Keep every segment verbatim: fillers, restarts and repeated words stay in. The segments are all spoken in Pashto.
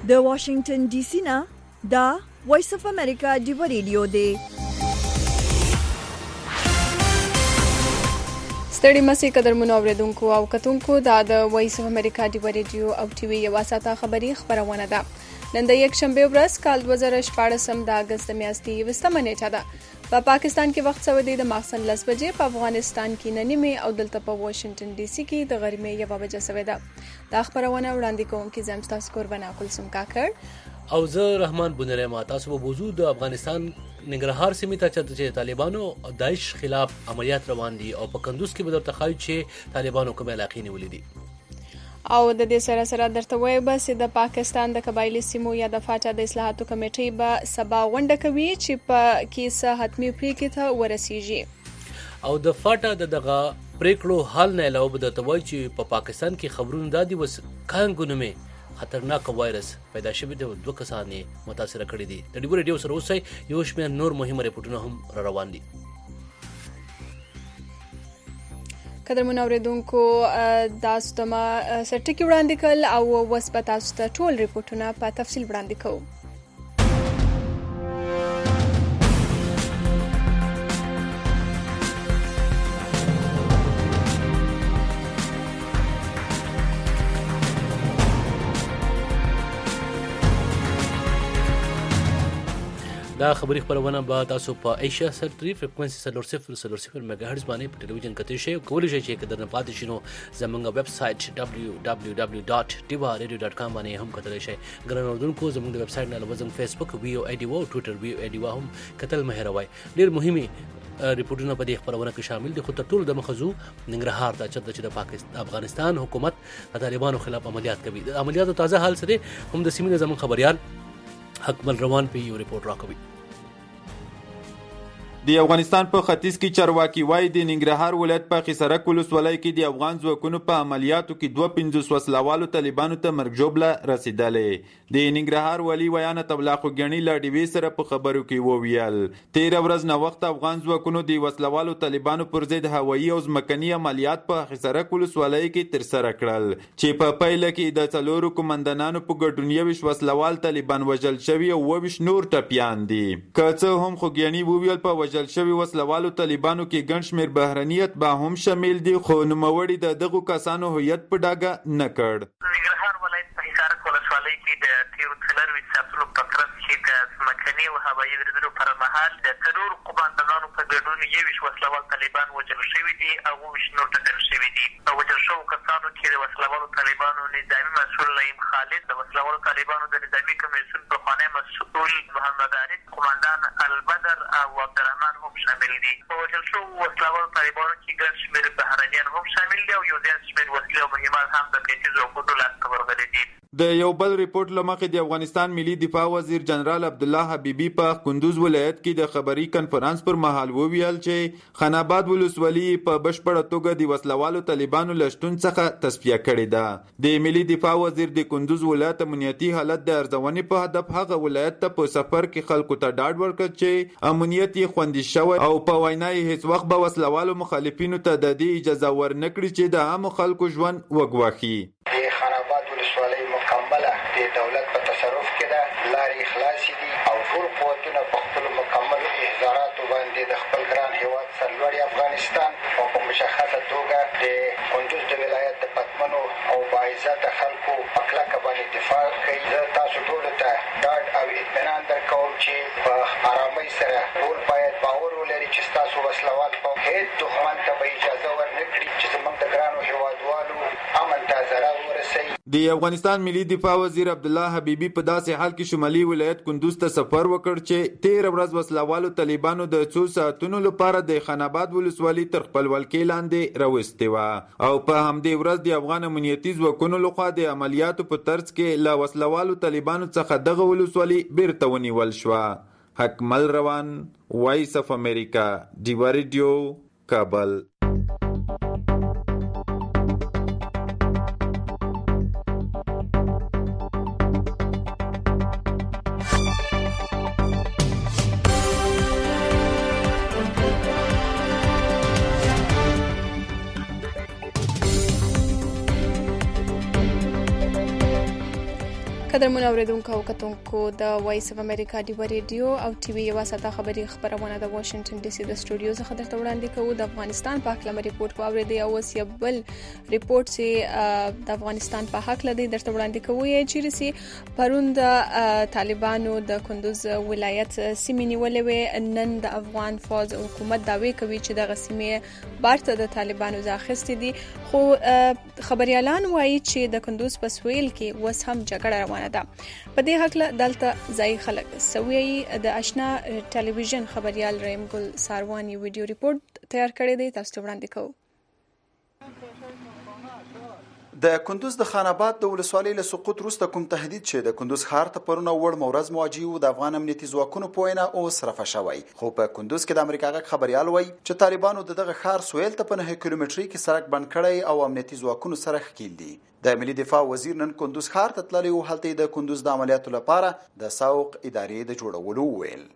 د واشنگټن ډي سي نه دا وایس اف امریکا دی ریډیو دی. ستړي مسي قدرمنو اوریدونکو او کتونکو دا د وایس اف امریکا دی ریډیو او ټي وي یو ساته خبری خبرونه ده. نن د یک شنبه ورځ کال دوه زره شپږ د اگست میاشتې یوستمه نیټه ده. په پاکستان کې وخت سعودي د ماخستن لس بجې، په افغانستان کې نن نیمه او دلته په واشنگټن ډي سي کې د غرمې یوه بجه سوې ده. دا خبرونه وړاندې کوونکي زم تاسو قربانا کلثوم کاکړ او زه رحمان بنره ما تاسو په موضوع د افغانستان ننګرهار سیمې ته چې طالبانو داعش خلاف عملیات روان دي او په کندوز کې به درته ښایي چې طالبانو کوم علاقې نیولې دي. او د دې سره سره درته وایي بس د پاکستان د قبایلی سیمو یا د فاټا د اصلاحاتو کمیټې به سبا غونډه کوي چې په کیسه حتمی پریکړې ته ورسیږي. او د فاټا د دغه پریکړو حل نه علاوه به درته وایي چې په پاکستان کې خبرونه دادي وس کانګو نومې خطرناک وایرس پیدا شوی دی، دوه کسان یې متاثر کړي دي. د ډیو ریډیو سره اوسئ، یو شمېر نور مهمه ریپورټونه هم را روان دي. قدرمن اوریدونکو تاسو ته ما سرټکی وړاندې کړل او اوس به تاسو ته ټول ریپورټونه په تفصیل وړاندې کوو. دا خبري خبرونه به تاسو په ایشیا سرتري فریکوئنسي صفر صفر صفر صفر میگا هرتز باندې په ټلویزیون کتلی شئ. کولی شئ چې کدر نه پاتې شئ نو زموږ ویب سایټ دبلیو دبلیو دبلیو ډاټ ټیوا ریډیو ډاټ کام باندې هم کتلی شئ. ګران اوردونکو زموږ د ویب سایټ نه علاوه زموږ فیسبوک ویو ای ډي او ټویټر ویو ای ډي هم کتل مه هېروئ. ډېر مهمه ریپورټونه په دې خبرونه کې شامل دي، خو تر ټولو د مخزو ننګرهار ته چې د پاکستان افغانستان حکومت د طالبانو خلاف عملیات کوي. د عملیاتو تازه حال سره هم د سیمې زموږ خبريال حکمل روان په یو ریپورت راکوي. د افغانستان په ختیځ کې چارواکي وایي د ننګرهار ولایت په خسرک ولسوالۍ کې د افغان ځواکونو په عملیاتو کې دوه پنځوس وسلوالو طالبانو ته مرګ ژوبله رسېدلې. د ننګرهار والي ویانه تبلاخو ګڼي لا ډیوې سره په خبرو کې وویل تیره ورځ نوښت افغان ځواکونو د وسلوالو طالبانو پر ضد هوایي او ځمکني عملیات په خسرک ولسوالۍ کې ترسره کړل چې په پیله کې د څلورو قومندانانو په ګډون یویشت وسلوال طالبان وژل شوي او اوویشت نور ټپیان دي. که څه هم خو ګڼي وویل په وژل شوي وسلوالو طالبانو کې ګڼ شمېر بهرنیت به هم شامل دي، خو نوموړي د دغو کسانو هویت په ډاګه نه کړ. ننګرهار ولایت په حصارک ولسوالۍ کې د تېرو څلرویشت ساعتونو په ترڅ کې د ځمکني او هوایي بریدونو پر مهال د څلورو قومندانانو په ګډون یویشت وسلوال طالبان وژل شوي دي او اوویشت نور ټپیان شوي دي. په وژل شوو کسانو کې د وسلوالو طالبانو نظامي مسؤل نعیم خالد، د وسلوالو طالبانو د نظامي کمیسیون پخوانی مسؤل محمد عارف، قومندان البدر او عبدالرحمن هم شامل دي. په وژل شوو وسلوالو طالبانو کې ګڼ شمېر بهرنیان هم شامل دي او یو زیات شمېر وسلې او مهمات هم د امنیتي ځواکونو لاسته ورغلي دي. د یو بل ریپورت لمخې د افغانستان ملي دفاع وزیر جنرال عبدالله حبیبي په کندوز ولایت کې د خبري کنفرانس پر مهال وویل چې خاناباد ولسوالي په بشپړه توګه د وسلوالو طالبانو له شتون څخه تصفیه کړې ده. د ملي دفاع وزیر د کندوز ولایت امنیتي حالت د ارزونې په هدف هغه ولایت ته په سفر کې خلکو ته ډاډ ورکړ چې امنیت یې خوندي شوی او په وینا یې هیڅ وخت به وسلوالو مخالفینو ته د دې اجازه ورنکړي چې د عامو خلکو ژوند وګواښي. دولت په تصرف کې ده، لارې خلاصې دي او ټول قوتونه په خپلو مکملو احضاراتو باندې د خپل ګران هېواد سرلوړي افغانستان او په مشخصه توګه د کندوز د ولایت د پتمنو او باعزته خلکو په کلکه باندې دفاع کوي. زه تاسو ټولو ته ډاډ او اطمینان درکوم چې په ارامۍ سره ټول باید باور ولري چې ستاسو وسلوال قوم هېڅ دښمن ته به اجازه ورنکړي چې زموږ د ګرانو هېوادوالو امن ته ضرر ورسوي. د افغانستان ملي دفاع وزیر عبدالله حبیبي په داسې حال کې شمالي ولایت کندوز ته سفر وکړ چې تېره ورځ وسلوالو طالبانو د څو ساعتونو لپاره د خاناباد ولسوالي تر خپل ولکې لاندې راوستې وه او په همدې ورځ د افغان امنیتي ځواکونو لخوا د عملیاتو په ترڅ کې له وسلوالو طالبانو څخه دغه ولسوالي بیرته ونیول شوه. حکمل روان، وایس اف امریکا، ډیوا ریډیو، کابل. قدرمن اوریدونکو او کتونکو د وایس اف امریکا ډیو ریډیو او ټي وي یو ساته خبري خبرونه د واشنگټن ډي سي د سټوډیو څخه درته وړاندې کوو. د افغانستان په اړه کوم ریپورت واورېدی او اوس یو بل ریپورت چې د افغانستان په حق لدی درته وړاندې کوو چې رسي پرون د طالبانو د کندوز ولایت سیمې نیولې وې. نن د افغان فوج حکومت داوی کوي چې د غسیمې بارته د طالبانو ځاخستې دي، خو خبريالان وایي چې د کندوز په سویل کې وس هم جګړه روانه ده. په دې حق دلته ځای خلک سوي د آشنا ټلویزیون خبريال رحیم ګل ساروانی ویډیو ریپورت تیار کړی دی، تاسو ته وړاندې کوو. د کندوز د خان آباد د ولسوالۍ له سقوط وروسته کوم تهدید چې د کندوز ښار ته پرونه وړ مورز مواجه و د افغان امنیتي ځواکونو په وینا اوس رفع شوی، خو په کندوز کې د امریکا غږ خبريال وایي چې طالبانو د دغه ښار سویل ته په نهه کیلومترۍ کې سړک بند کړی او امنیتي ځواکونو سره ښکیل دي. د ملي دفاع وزیر نن کندوز ښار ته تللی و، هلته د کندوز د عملیاتو لپاره د ساوق ادارې د جوړولو وویل.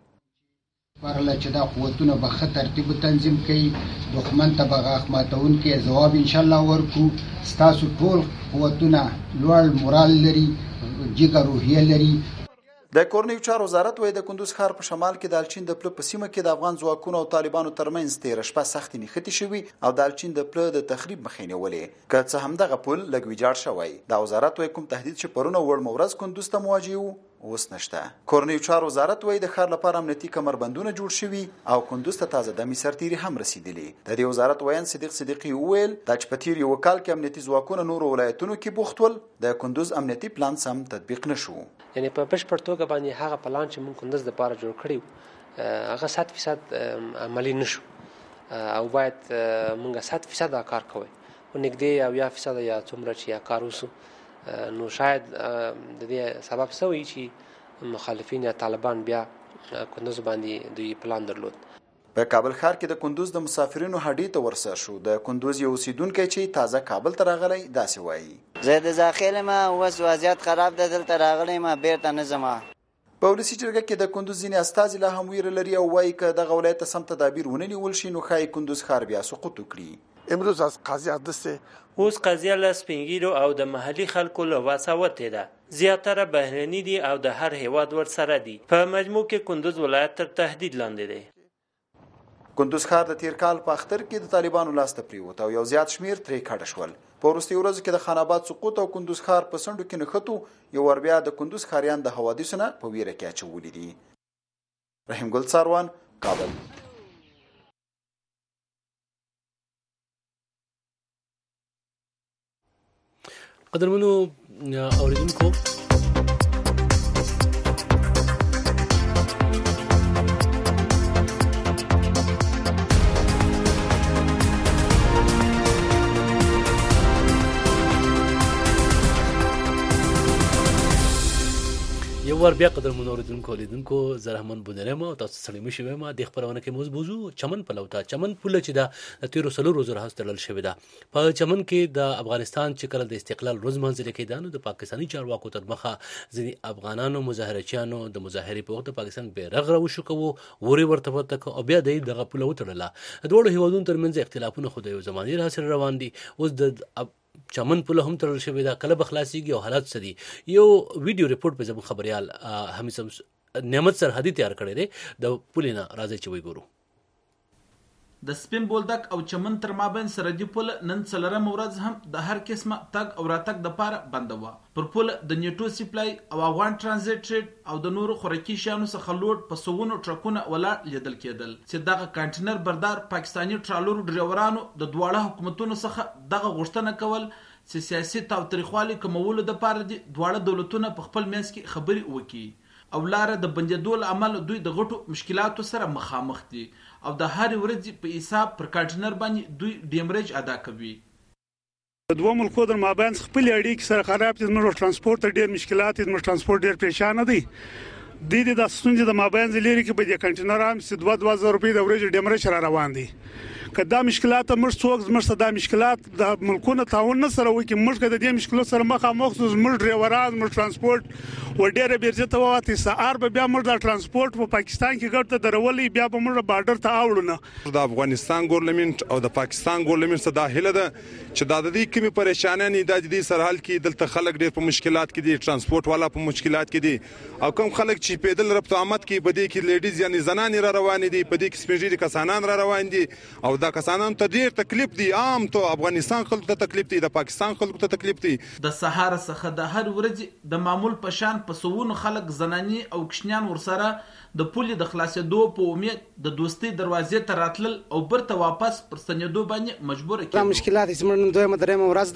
برله چې دا قوتونه به ښه ترتیب تنظیم کوي، دښمن ته به غاښ ماتونکي ځواب انشاءالله ورکو. ستاسو ټول قوتونه لوړ مورال لري، جګه روحیه لري. د کورنیو چارو وزارت وایي د کندوز ښار په شمال کې د الچین د پله په سیمه کې د افغان ځواکونو او طالبانو ترمنځ تېره شپه سختې نښتې شوي او د الچین د پله د تخریب مخې نیولې، که څه هم دغه پل لږ ویجاړ شوی. دا وزارت وایي کوم تهدید چې پرونه وړ مورز کندوز ته مواجه و اوس نشته. کورنیو چارو وزارت وایي د ښار لپاره امنیتي کمربندونه جوړ شوي او کندوز ته تازه دمي سرتیري هم رسیدلي. د دې وزارت ویان صدیق صدیقي وویل دا چې په تیر یو کال کې امنیتي ځواکونه نورو ولایتونو کې بوخت ول، د کندوز امنیتي پلان سم تطبیق نشو. یعنی په بشپړ توګه باندې هغه پلان چې موږ کندوز لپاره جوړ کړی هغه صد فیصد عملي نشو او باید موږ صد فیصد کار کوو، او نږدې او یا فیصد یا څومره چې یا کار وسو. نو شاید د دې سبب سوی چې مخالفین یا طالبان بیا کندوز باندې دوی پلان درلود. په کابل ښار کې د کندوز د مسافرینو هډې ته ورسره شو. د کندوز یو اوسیدونکی چې تازه کابل ته راغلی داسې وایي: زه د داخل ما اوس وضعیت خراب ده، دلته راغلی ما بیرته نه ځم. په ولسي جرګه کې د کندوز ځینې استازي لا هم ویره لري او وایي که دغه ولایت ته سم تدابیر ونه نیول شي نو ښایي کندوز ښار بیا سقوط وکړي. امروز از قضیه دسته اوس قضیه له سپینګیرو او د محلي خلکو له وسه وتې ده. زیاتره بهرني دي او د هر هیواد ورسره دي. په مجموع کې کندوز ولایت تر تهدید لاندې دی. کندوز ښار د تیر کال په اختر کې د طالبانو لاس ته پریوت او یو زیات شمیر ترې کډه شول. په وروستیو ورځو کې د خان آباد سقوط او کندوز ښار په څنډو کې نښتو یو ور بیا د کندوز ښاریان د حوادثو نه په ویره کې اچولي دي. رحیم ګل ساروان، کابل. قدرمنو اوریدونکو، یو ور بیا قدرمنو اوریدونکو لیدونکو زه رحمان بودرم او تاسو سره مې شوم. ما د خبرونه کې موږ بوزو چمن پلوتا چمن پوله چې دا د تیرو سلو روزو راځي تړل شوی دا. په چمن کې د افغانستان چې کله د استقلال روز منځل کې دانو د پاکستاني چارواکو تر مخه ځینې افغانانو مظاهرچیانو د مظاهرې په وخت پاکستان بیرغ راوشو کوو وری ورته ورته او بیا دغه پوله وتړله. د دوه هیوادونو ترمنځ اختلافونه خو د یو زماني راځي روان دي. اوس د چمن پوله هم تړل شوی دا، کله به خلاصيږي او حالات څه دي. یو ویډیو ریپورت په زموږ خبريال حمید نعمت سرحدي تیار کړی دی. د پولې نه راځي چې وګورو. د سپین بولدک او چمن تر مابین سرحدي پل نن څلورم ورځ هم د هر قسمه تګ او راتګ د پاره بند و. پر پل د نیټو سپلای او افغان ترانزیت ټریډ او د نورو خوراکي شیانو څخه لوډ په سوونو ټرکونه ولاړ لیدل کېدل چې دغه کانټینر بردار پاکستاني ټرالورو ډرایورانو د دواړه حکومتونو څخه دغه غوښتنه کول چې سیاسي تاوتریخوالي کمولو د پاره دي دواړه دولتونه په خپل منځ کې خبري وکړي او لاره د بندیدو له امله دوی د غټو مشکلاتو سره مخامخ دي او د هر ورځې په حساب پر کانټینر باندې دوی ډیمریج ادا کوي. د دوه ملکو در مابین خپل اړیکې سره خراب دي، نور ترانسپورت ډېر مشکلات دي، نور ترانسپورت ډېر پریشان دي. د دې د ستونزې د مابین لري کې په دې کنټینر هم سي دوه دوه زره روپۍ د ورځې ډیمرچ را روان دي کدا مشکلات موږ څوک زموږ د مشکلات د ملکونو تعاون نه سره وکي موږ د دې مشکلو سره مخامخ موږ ډرایوران موږ ترانسپورت وډیره بیرته ته واتي سار به بیا موږ د ترانسپورت په پاکستان کې ګټه درولې بیا به موږ بارډر ته اوړو د افغانستان ګورنمنت او د پاکستان ګورنمنت څخه داخله ده چې د دې کومې پریشانې نه د دې سره حل کې دلته خلک ډېر په مشکلات کې دي ترانسپورت والا په مشکلات کې دي او کوم خلک چې پیدل ربط آمد کې بده کې لیډیز یعنی زنان را روان دي په دې کې سپېژلي کسانان را روان دي او دا کسانان ته ډېر تکلیف دي عام ته افغانستان خلکو ته تکلیف دي د پاکستان خلکو ته تکلیف دي د سهار څخه د هر ورځ د معمول په شان په سوونو خلک زنانی او کشنیان ورسره د پولې د خلاصېدو په امید د دوستۍ دروازې ته راتلل او برته واپس پر ستنېدو باندې مجبور کړي مشکلات زموږ دویمه درېمه ورځ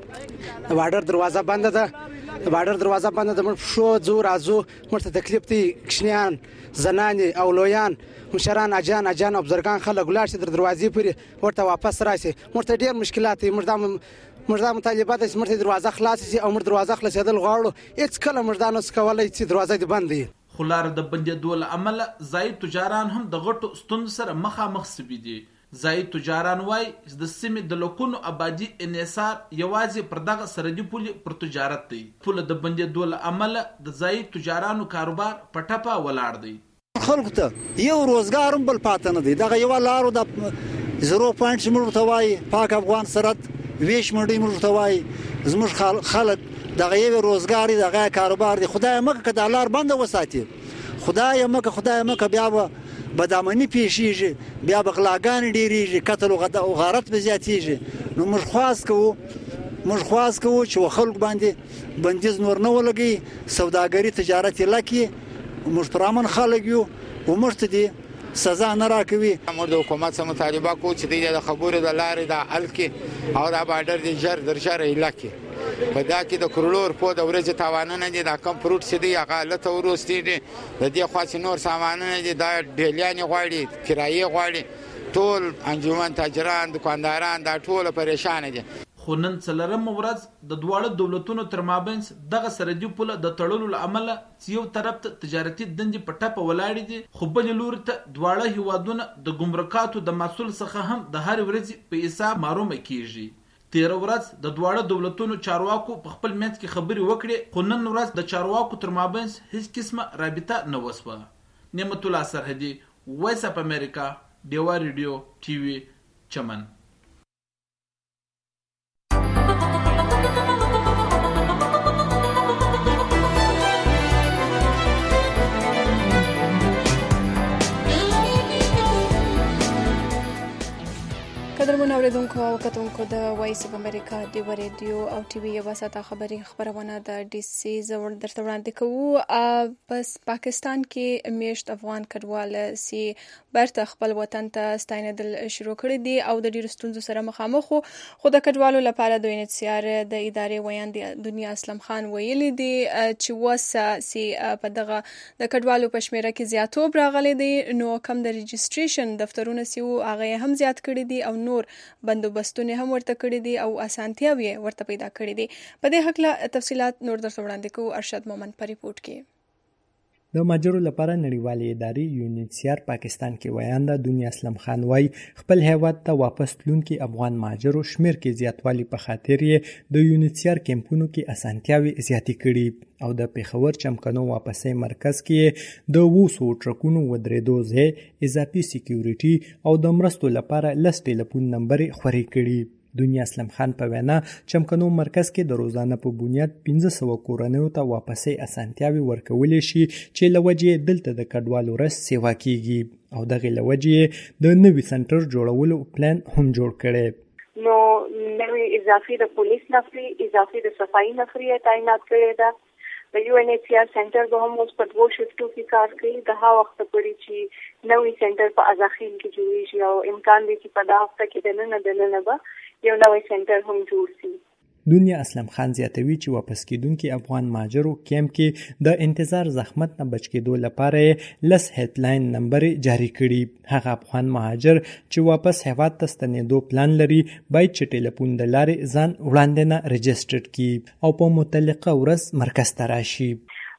ده د بارډر دروازه بنده ده د بارډر دروازه بنده ده موږ شو زو راځو موږ ته تکلیف دي کشنیان زنانی او لویان مشران اجان اجان او بزرګان خلک ولار شي در دروازې پورې ورته واپس راشي موږ ته ډېر مشکلات دي موږ د موږ د مطالبات چې موږ دروازه خلاص شي او موږ دروازه خلاصېدل غواړو هیڅ کله موږ دا نس کولای چې دروازه دې بند وي خو لار د بندېدو له امله ځایي تجاران هم د غټو ستونزو سره مخامخ سوي دي ځایي تجاران وایي د سیمې د لکونو آبادي انحصار یوازې پر دغه سرحدي پولې پر تجارت دی پوله د بندېدو له امله د ځایي تجارانو کاروبار په ټپه ولاړ دی خلکو ته یو روزګار هم بل پاتې نه دی دغه یوه لارو د زیرو پوینټ چې موږ ته وایي پاک افغان سرحد ویش منډۍ موږ ته وایي زموږ خلک دغه یو روزګار دغه کاروبار دی خدای مکه که دا لار بنده وساتي خدای مکه خدای مکه بیا به بدامني پیښیږي بیا به غلاګانې ډېرېږي قتل او غارت به زیاتېږي نو موږ خواست کوو موږ خواست کوو چې خلک باندې بندیز نور نه ولګي سوداګري تجارت یې لکې موږ پر امن خلک یو او موږ ته دي سزا نه راکوي موږ د حکومت سره مطالبه کوو چې د خبرو د لارې د حل کې او د بارډر د جر در جر علاقې په دا کې د کرلور په د ورځې تاوانونه دي دا کم فروټ چې دی هغه لته وروستي دي د دې خوا چې نور سامانونه دي دا ډیلیانې غواړي کرایې غواړي ټول انجمن تاجران دکانداران دا ټول پریشان دي خو نن څلورمه ورځ د دواړو دولتونو تر مابین دغه سرحدي پوله د تړلو له امله چې یو طرف ته تجارتي دندې په ټپه ولاړې دي خو بلې لوري ته دواړه هیوادونه د ګمرکاتو د محصول څخه هم د هر ورځې په حساب محرومه کیږي تیره ورځ د دواړو دولتونو چارواکو په خپل منځ کې خبرې وکړې خو نن ورځ د چارواکو تر مابین هیڅ قسمه رابطه نه وسوه نعمت الله سرحدي وایس اف امریکا ډیوا ریډیو ټي وي چمن قدرمن اوریدونکو او کتونکو د وایس اف امریکا ډیوا ریډیو او ټي وي یوه ساعته خبري خبرونه د ډي سي زور درته وړاندې کوو بس پاکستان کې میشت افغان کډوال سي برته خپل وطن ته ستاینېدل شروع کړي دي او د ډیرو ستونزو سره مخامخ خو د کډوالو لپاره د انتسیار د ادارې ویاند دنیا اسلم خان ویلي دي چې وسه سي په دغه د کډوالو په شمیره کې زیاتوب راغلي دي نو کم د ريجستریشن دفترونه سي هغه هم زیات کړي دي او نور بندوبستونه هم ورته کړی دي او اسانتیاوي ورته پیدا کړی دي په دې حق له تفصيلات نور درته وړاندې کوو ارشد مومن په ریپورت کې د ماجرو لپاره نړیوالې ادارې یونیسیار پاکستان کې ویانده دنیا اسلم خان وای خپل هیواد ته واپس تلونکي افغان ماجرو شمیر کې زیاتوالی په خاطر یې د یونیسیار کیمپونو کې اسانتیاوي زیاتې کړي او د پیښور چمکنو واپسې مرکز کې د وسو ټرکونو ودرېدو ځای اضافي سکیورټي او د مرستو لپاره لس ټلیفون نمبر خوري کړي دنیا اسلم خان په وینا چمکنو مرکز کې د روزانه په بنیاد پنځه سوه کورنیو ته واپسې اسانتیاوي ورکولی شي چې له وجې دلته د کډوالو رس سیوا کیږي او دغې له وجې د نوي سنټر جوړولو پلان هم جوړ کړی نو نوي اضافي د پولیس نفري اضافي د صفایي نفري تعینات کړی ده د یو ان ایچ سی آر سنټر به هم اوس په دوو شفټو کې کار کوي د ها وخت پورې چې نوي سنټر په ازاخیل کې جوړیږي او امکان دی چې په دا هفته کې دننه دننه به یو نوی سنټر هم جوړ شي دنیا اسلم خان زیاتوي چې واپس کیدونکي افغان ماجرو کیمپ کې د انتظار زحمت نه بچ کېدو لپاره لس هیلپ لاین نمبر جاری کړي هغه افغان مهاجر چې واپس هیواد ته ستنېدو پلان لري باید چې ټلیفون د لارې ځان وړاندې نه رجسټر کړي او په متعلقه ورځ مرکز ته راشي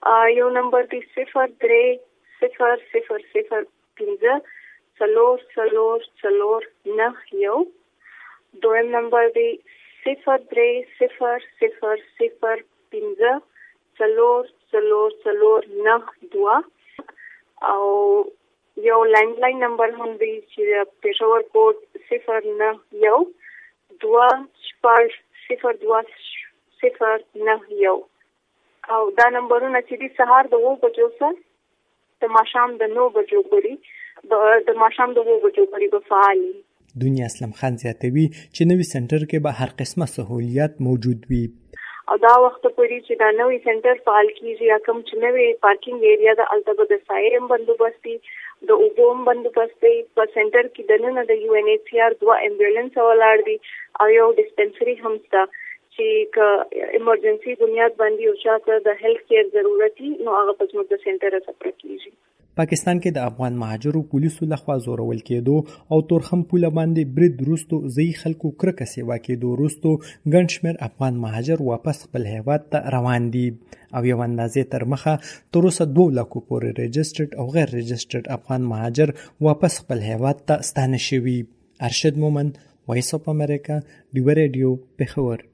یو نمبر دی صفر درې صفر صفر صفر پنځه څلور څلور څلور نه یو. دویم نمبر دی صفر درې صفر صفر صفر پنځه څلور څلور څلور نه دوه. او یو لینډلاین نمبر هم دی چې پېښور کوډ صفر نه یو دوه شپږ صفر دوه صفر نه یو. او دا نمبرونه چې دي سهار د اوه بجو څخه د ماښام د نو بجو پورې د ماښام د اوه بجو پورې به فعال وي. دنیا اسلم خان زیاتوي چې نوي سنټر کې به هر قسمه سہولیات موجود وي. او دا وخت پورې چې دا نوی سنټر فعال کیږي یا کوم چې نوی پارکینګ ایریا د الته به د سایر بندوبست دي، د اوبو بندوبست دی. په سنټر کې دننه د یو ان ایچ سی آر دوه امبولانس ولاړ دي او یو ډسپنسري هم شته چې که ایمرجنسي بنیاد باندې او چاته د هیلث کیر ضرورت وي نو هغه په زموږ د سنټر سره کیږي. پاکستان کې د افغان مهاجرو پولیسو لخوا زورول کېدو او تورخم پوله باندې برید وروستو ځایي خلکو کرکه سیوا کېدو وروستو ګڼ شمېر افغان مهاجر واپس خپل هیواد ته روان دي او یو اندازې تر مخه تر اوسه دوه لکو پورې رجسټرډ او غیر رجسټرډ افغان مهاجر واپس خپل هیواد ته ستانه شوي. ارشد مومن، وایس اف امریکا، ډیوه ریډیو، پېښور.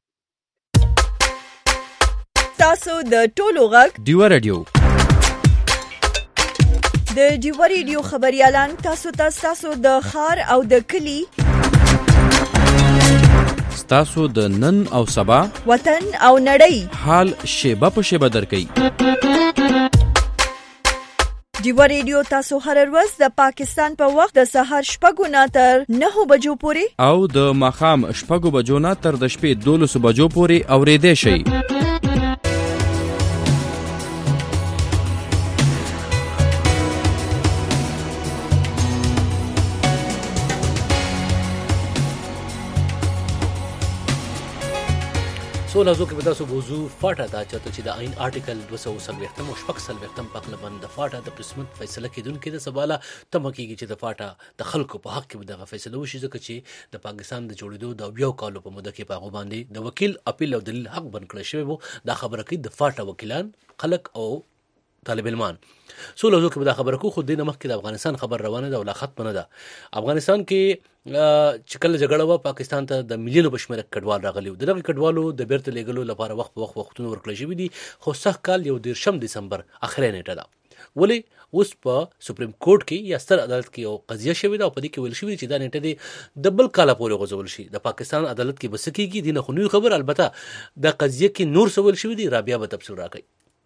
تاسو د ټولو غږ ډیوه ریډیو د ډیوه ریډیو خبريالان تاسو ته تاسو د خار او د کلی تاسو د نن او سبا وطن او نړۍ حال شیبه په شیبه درکې. ډیوه ریډیو تاسو هر ورځ د پاکستان په وخت د سهار شپږو نه تر نهو بجو پورې او د ماښام شپږو بجو نه تر د شپې دولسو بجو پورې اورېدای شئ. سو لازو کې به تاسو موضوع فاټه دا چاته چې د آئین آرټیکل دوه سوه څلوېښتم او شپږ څلوېښتم په خلاف د فاټه د قسمت فیصله کېدونکې د سباله تمه کېږي چې د فاټه د خلکو په حق کې به دغه فیصله وشي، ځکه چې د پاکستان د جوړېدو د اویاو کالو په موده کې په هغو باندې د وکیل اپیل او دلیل حق بند کړی شوی و. دا خبره کوي د فاټه وکیلان، خلک او طالب علمان. سو لازو کې به دا خبره کو خو دې نه مخکې د افغانستان خبر روانه ده او لا ختم نه ده. افغانستان کې چې کله جګړه وه پاکستان ته د میلیونو په شمېره کډوال راغلي وو. د دغې کډوالو د بیرته لیږلو لپاره وخت په وخت وختونه ورکړل شوي دي، خو سږ کال یو دېرشم ډسمبر اخري نیټه ده. ولې اوس په سپریم کورټ کې یا ستر عدالت کې یو قضیه شوې ده او په دې کې ویل شوي چې دا نیټه دې د بل کاله پورې غځول شي. د پاکستان عدالت کې به څه کېږي دې نه خو نوې خبر. البته د قضیه کې نور څه ویل شوي دي، رابعه به تفصیل راکوي.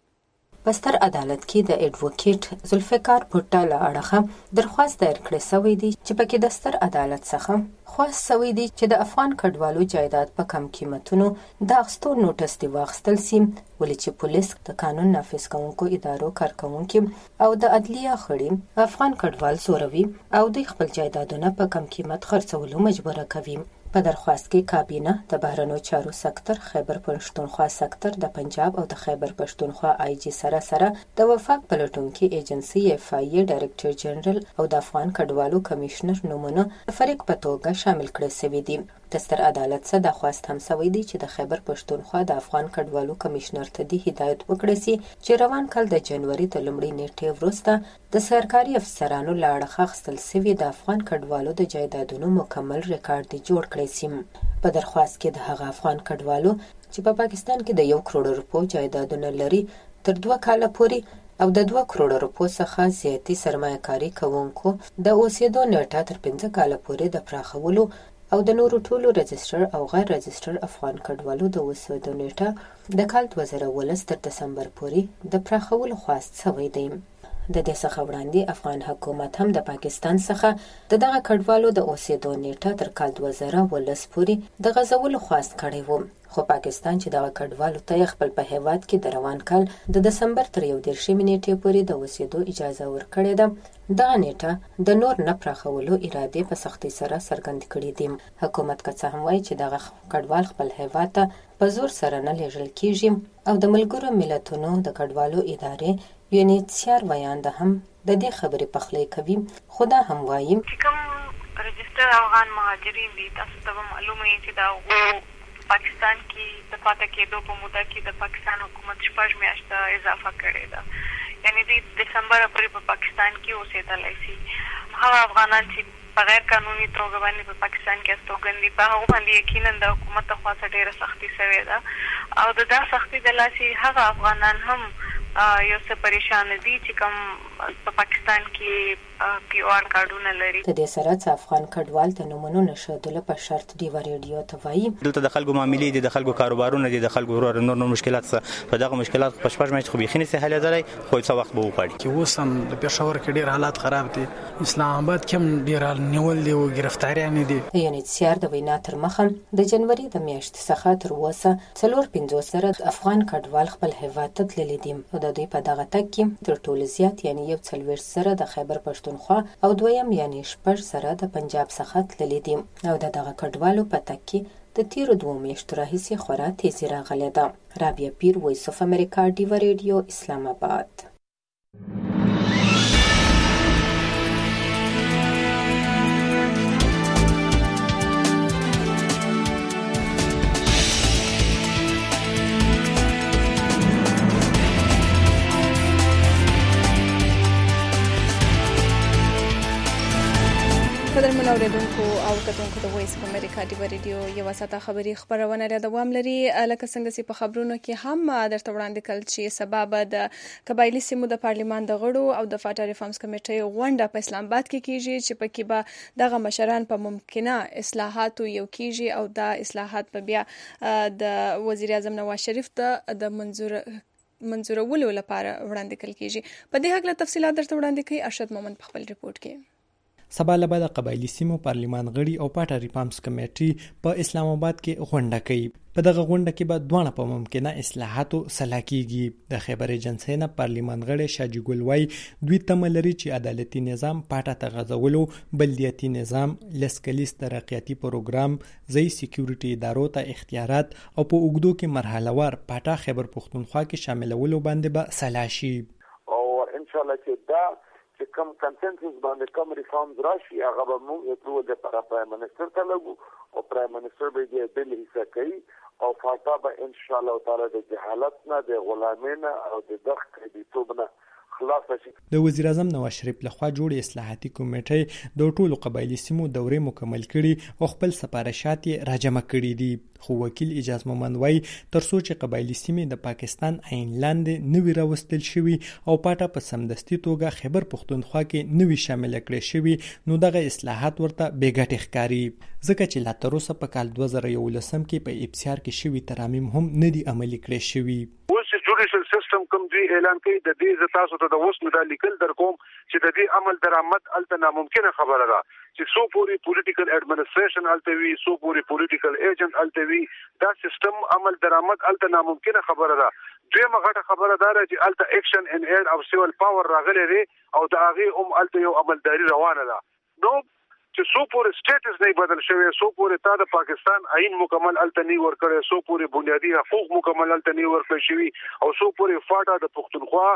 په ستر عدالت کې د اډوکیټ ذوالفقار بھټه له اړخه درخواست دایر کړی شوی دی چې پکې د ستر عدالت څخه خواست شوی دی چې د افغان کډوالو جایداد په کم قیمتونو د اخیستو نوټس دی واخیستل سي، ولې چې پولیس د قانون نافذ کوونکو ادارو کارکوونکي او د عدلیه خړي افغان کډوال زوروي او د خپل جایدادونه په کم قیمت خرڅولو مجبوره کوي. په درخواست کې کابینه د بهرنیو چارو سکتر، خیبر پښتونخوا سکتر، د پنجاب او د خیبر پښتونخوا آی جی سره سره د وفاق پلټونکي ایجنسی اف آی ای ډایرکټر جنرال او د افغان کډوالو کمشنر نومونه فریق په توګه شامل کړي شوي دي. د ستر عدالت څخه درخواست هم شوی دی چې د خیبر پښتونخوا د افغان کډوالو کمشنر ته دی هدایت وکړي سي چې روان کال د جنوري د لومړۍ نیټې وروسته د سرکاري افسرانو له اړخه اخیستل شوي د افغان کډوالو د جایدادونو مکمل ریکارډ دی جوړ کړی سي. په درخواست کې د هغه افغان کډوالو چې په پاکستان کې د یو کروڑ روپو جایدادونه لري تر دوه کاله پورې او د دوه کروڑ روپو څخه زیاتې سرمایه‌کاري کوونکو د اوسېدو نیټه تر پنځه کاله پورې د پراخولو او د نورو ټولو رجسټر او غیر رجسټر افغان کډوالو د اوسېدو نیټه د کال دوه زره اوولس تر دسمبر پورې د پراخولو خواست شوی دی. د دې څخه وړاندې افغان حکومت هم د پاکستان څخه د دغه کډوالو د اوسېدو نیټه تر کال دوه زره اوولس پورې د غځولو خواست کړی و، خو پاکستان چې دغه کډوالو ته خپل په هیواد کې د روان کال د دسمبر تر یو دېرشمې نیټې پورې د اوسېدو اجازه ورکړې ده، دغه نیټه د نور نه پراخولو ارادې په سختۍ سره څرګند کړي دي. حکومت که څه هم وایي چې دغه کډوال خپل هیواد ته په زور سره نه لیږل کیږي او د ملګرو ملتونو د کډوالو ادارې یو ان ایچ سی آر ویانده هم د دې خبرې پخلی کوي، خو دا هم وایي چې کوم رجسټر افغان مهاجرین دي تاسو ته معلومه وي چې دا پاکستان کې د پاتې کېدو په موده کې د پاکستان حکومت شپږ میاشتې اضافه کړې ده. یعنی د دسمبر پورې په پاکستان کې اوسېدلی شي. هغه افغانان چې په غیر قانوني توګه باندې په پاکستان کې استوګن دي په هغو باندې یقینا د حکومت لخوا څخه ډېره سختي شوې ده او د دا سختي د لاسې هغه افغانان هم یو څه پریشان دي چې کوم په پاکستان کې پی او آر کارډونه لري. د دې سره چې افغان کډوال ته نومونو نښودلو په شرط ډیوه ریډیو ته وایي دلته د خلکو معاملې دي، د خلکو کاروبارونه دي، د خلکو نور نور مشکلات څه په دغه مشکلات په شپږ میاشتې خو بېخي نشي حلېدلی، خو څه وخت به وغواړي. چې اوس هم د پېښور کې ډېر حالات خراب دي، اسلام آباد کې هم ډېر نیول دي او ګرفتاریانې دي. یونیسیار د وینا تر مخه د جنوري د میاشتې څخه تر اوسه څلور پنځوس زره افغان کډوال خپل هېواد ته تللي دي او د دوی په دغه تګ کې تر ټولو زیات یعنې یو څلوېښت زره د خیبر پښتونخوا او دویم یعنې شپږ زره د پنجاب څخه تللي دي او د دغه کډوالو په تګ کې د تیرو دوو میاشتو راهیسې خورا تیزي راغلې ده. رابعه پیر، وایس اف امریکا، ډیوه ریډیو، اسلام آباد. قدرمن اوریدونکو او کتونکو د وایس اف امریکا ډیوه ریډیو یوه ساعته خبري خبرونه را دوام لري. لکه څنګه چې په خبرونو کې هم درته وړاندې کړل چې سبا به د قبایلي سیمو د پارلیمان د غړو او د فاټا ریفارمز کمیټې غونډه په اسلام آباد کې کیږي چې پکې به دغه مشران په ممکنه اصلاحاتو یو کیږي او دا اصلاحات به بیا د وزیر اعظم نواز شریف ته د منظور منظورولو لپاره وړاندې کړل کیږي. په دې هکله تفصیلات درته وړاندې کوي ارشد مومند په خپل ریپورت کې. سبا له بعد قبایلی سیمو پارلیمان غړي او پاټا ریفارمز کمیټې په اسلام آباد کې غونډه کوي. په دغه غونډه کې به دوه په ممکنه اصلاحاتو سلا کیږي. د خیبر ایجنسی نه پارلیمان غړي شاجي ګل وای دوی تمه لري چې عدالتي نظام پاټا ته غځولو، بلدیاتي نظام، لسکلیس ترقیاتي پروګرام، ځای سکیورټي ادارو ته اختیارات او په اوږدو کې مرحله وار پاټا خیبر پښتونخوا کې شاملولو باندې به سلا شي. او ان شاء الله چې دا چې کوم کنسنسس باندې کوم ریفارمز راشي هغه به موږ اپروول د پرایم منسٹر ته لګو او پرایم منسٹر به دې بل حصہ کوي او فاټا به ان شاء الله تعالی د جهالت نه، د غلامۍ نه او د دغه کډیتوب نه خلاص شي. د وزیر اعظم نواز شریف لخوا جوړ اصلاحاتي کمیټې د ټولو قبایلی سیمو دورې مکمل کړي او خپل سپارښات یې راجمع کړي دي. خو وکیل اجاز مومند وای تر څو چې قبایلی سیمې د پاکستان عین لاندې نوي راوستل شوي او پاټا په سمدستي توګه خیبر پښتونخوا کې نوي شامل کړي شوي نو دغه اصلاحات ورته بې ګټې ښکاري، ځکه چې لا تر اوسه په کال دوه زره یولسم کې په ابصار کې شوي ترامیم هم نه دي عملي کړي شوي. اوس جوډیشل سیستم کوم دی اعلان کوي د دې ز تاسو ته د اوس مدال لیکل در کوم چې د دې عمل درآمد الته ناممکنه خبره ده چې سو پوری پولیټیکل ایڈمنسټریشن الته وی، سو پوری پولیټیکل ایجنټ الته وی، دا سیستم عمل درآمد الته ناممکنه خبره ده. دویمه غټه خبره ده چې الته اکشن ان ایډ او سیول پاور راغلی دی او د هغه هم الته یو عملداري روانه ده. نو چې سو پورې سټیټس نه بدل شوی، سو پورې تا د پاکستان آئین مکمل الته نه ورکړی، سو پورې بنیادی حقوق مکمل الته نه ورکړی شوی او سو پورې فاټا د پښتونخوا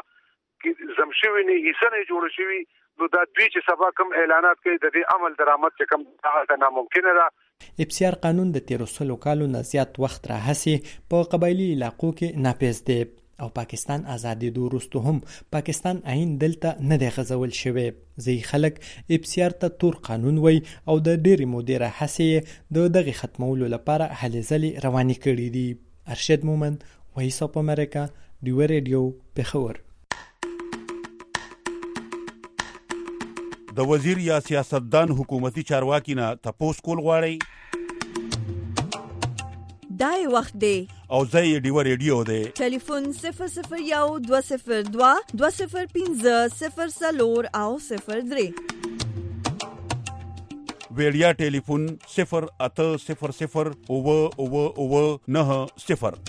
کې زمشوي نه حصہ نه جوړ شوی. نو دا دوی چې سبا کوم اعلانات کوي د دې عمل درآمد چې کوم هغه ناممکنه ده. ابصار قانون د تیرو سلو کالو نه زیات وخت راهسي په قبایلی علاقو کې ناپیس دی او پاکستان ازادي دو وروسته هم پاکستان عین دلته نه دی غځول شوی. ځینې خلک ابصار ته تور قانون وای او د ډېرې مودې راهسي د دغه ختمولو لپاره هلې ځلې روانې کړي دي. ارشد مومند، وایس اف امریکا، ډیوه ریډیو، پېښور. د وزیر یا سیاستدان حکومتي چارواکي نه تپوس کول غواړي دای وخت دی او ځای ډیوه ریډیو دی. ټلیفون صفر صفر یو دوه صفر دوه دوه صفر پنځه صفر څلور او صفر درې. ویډیا ټلیفون صفر اته صفر صفر اوه اوه اوه نه صفر.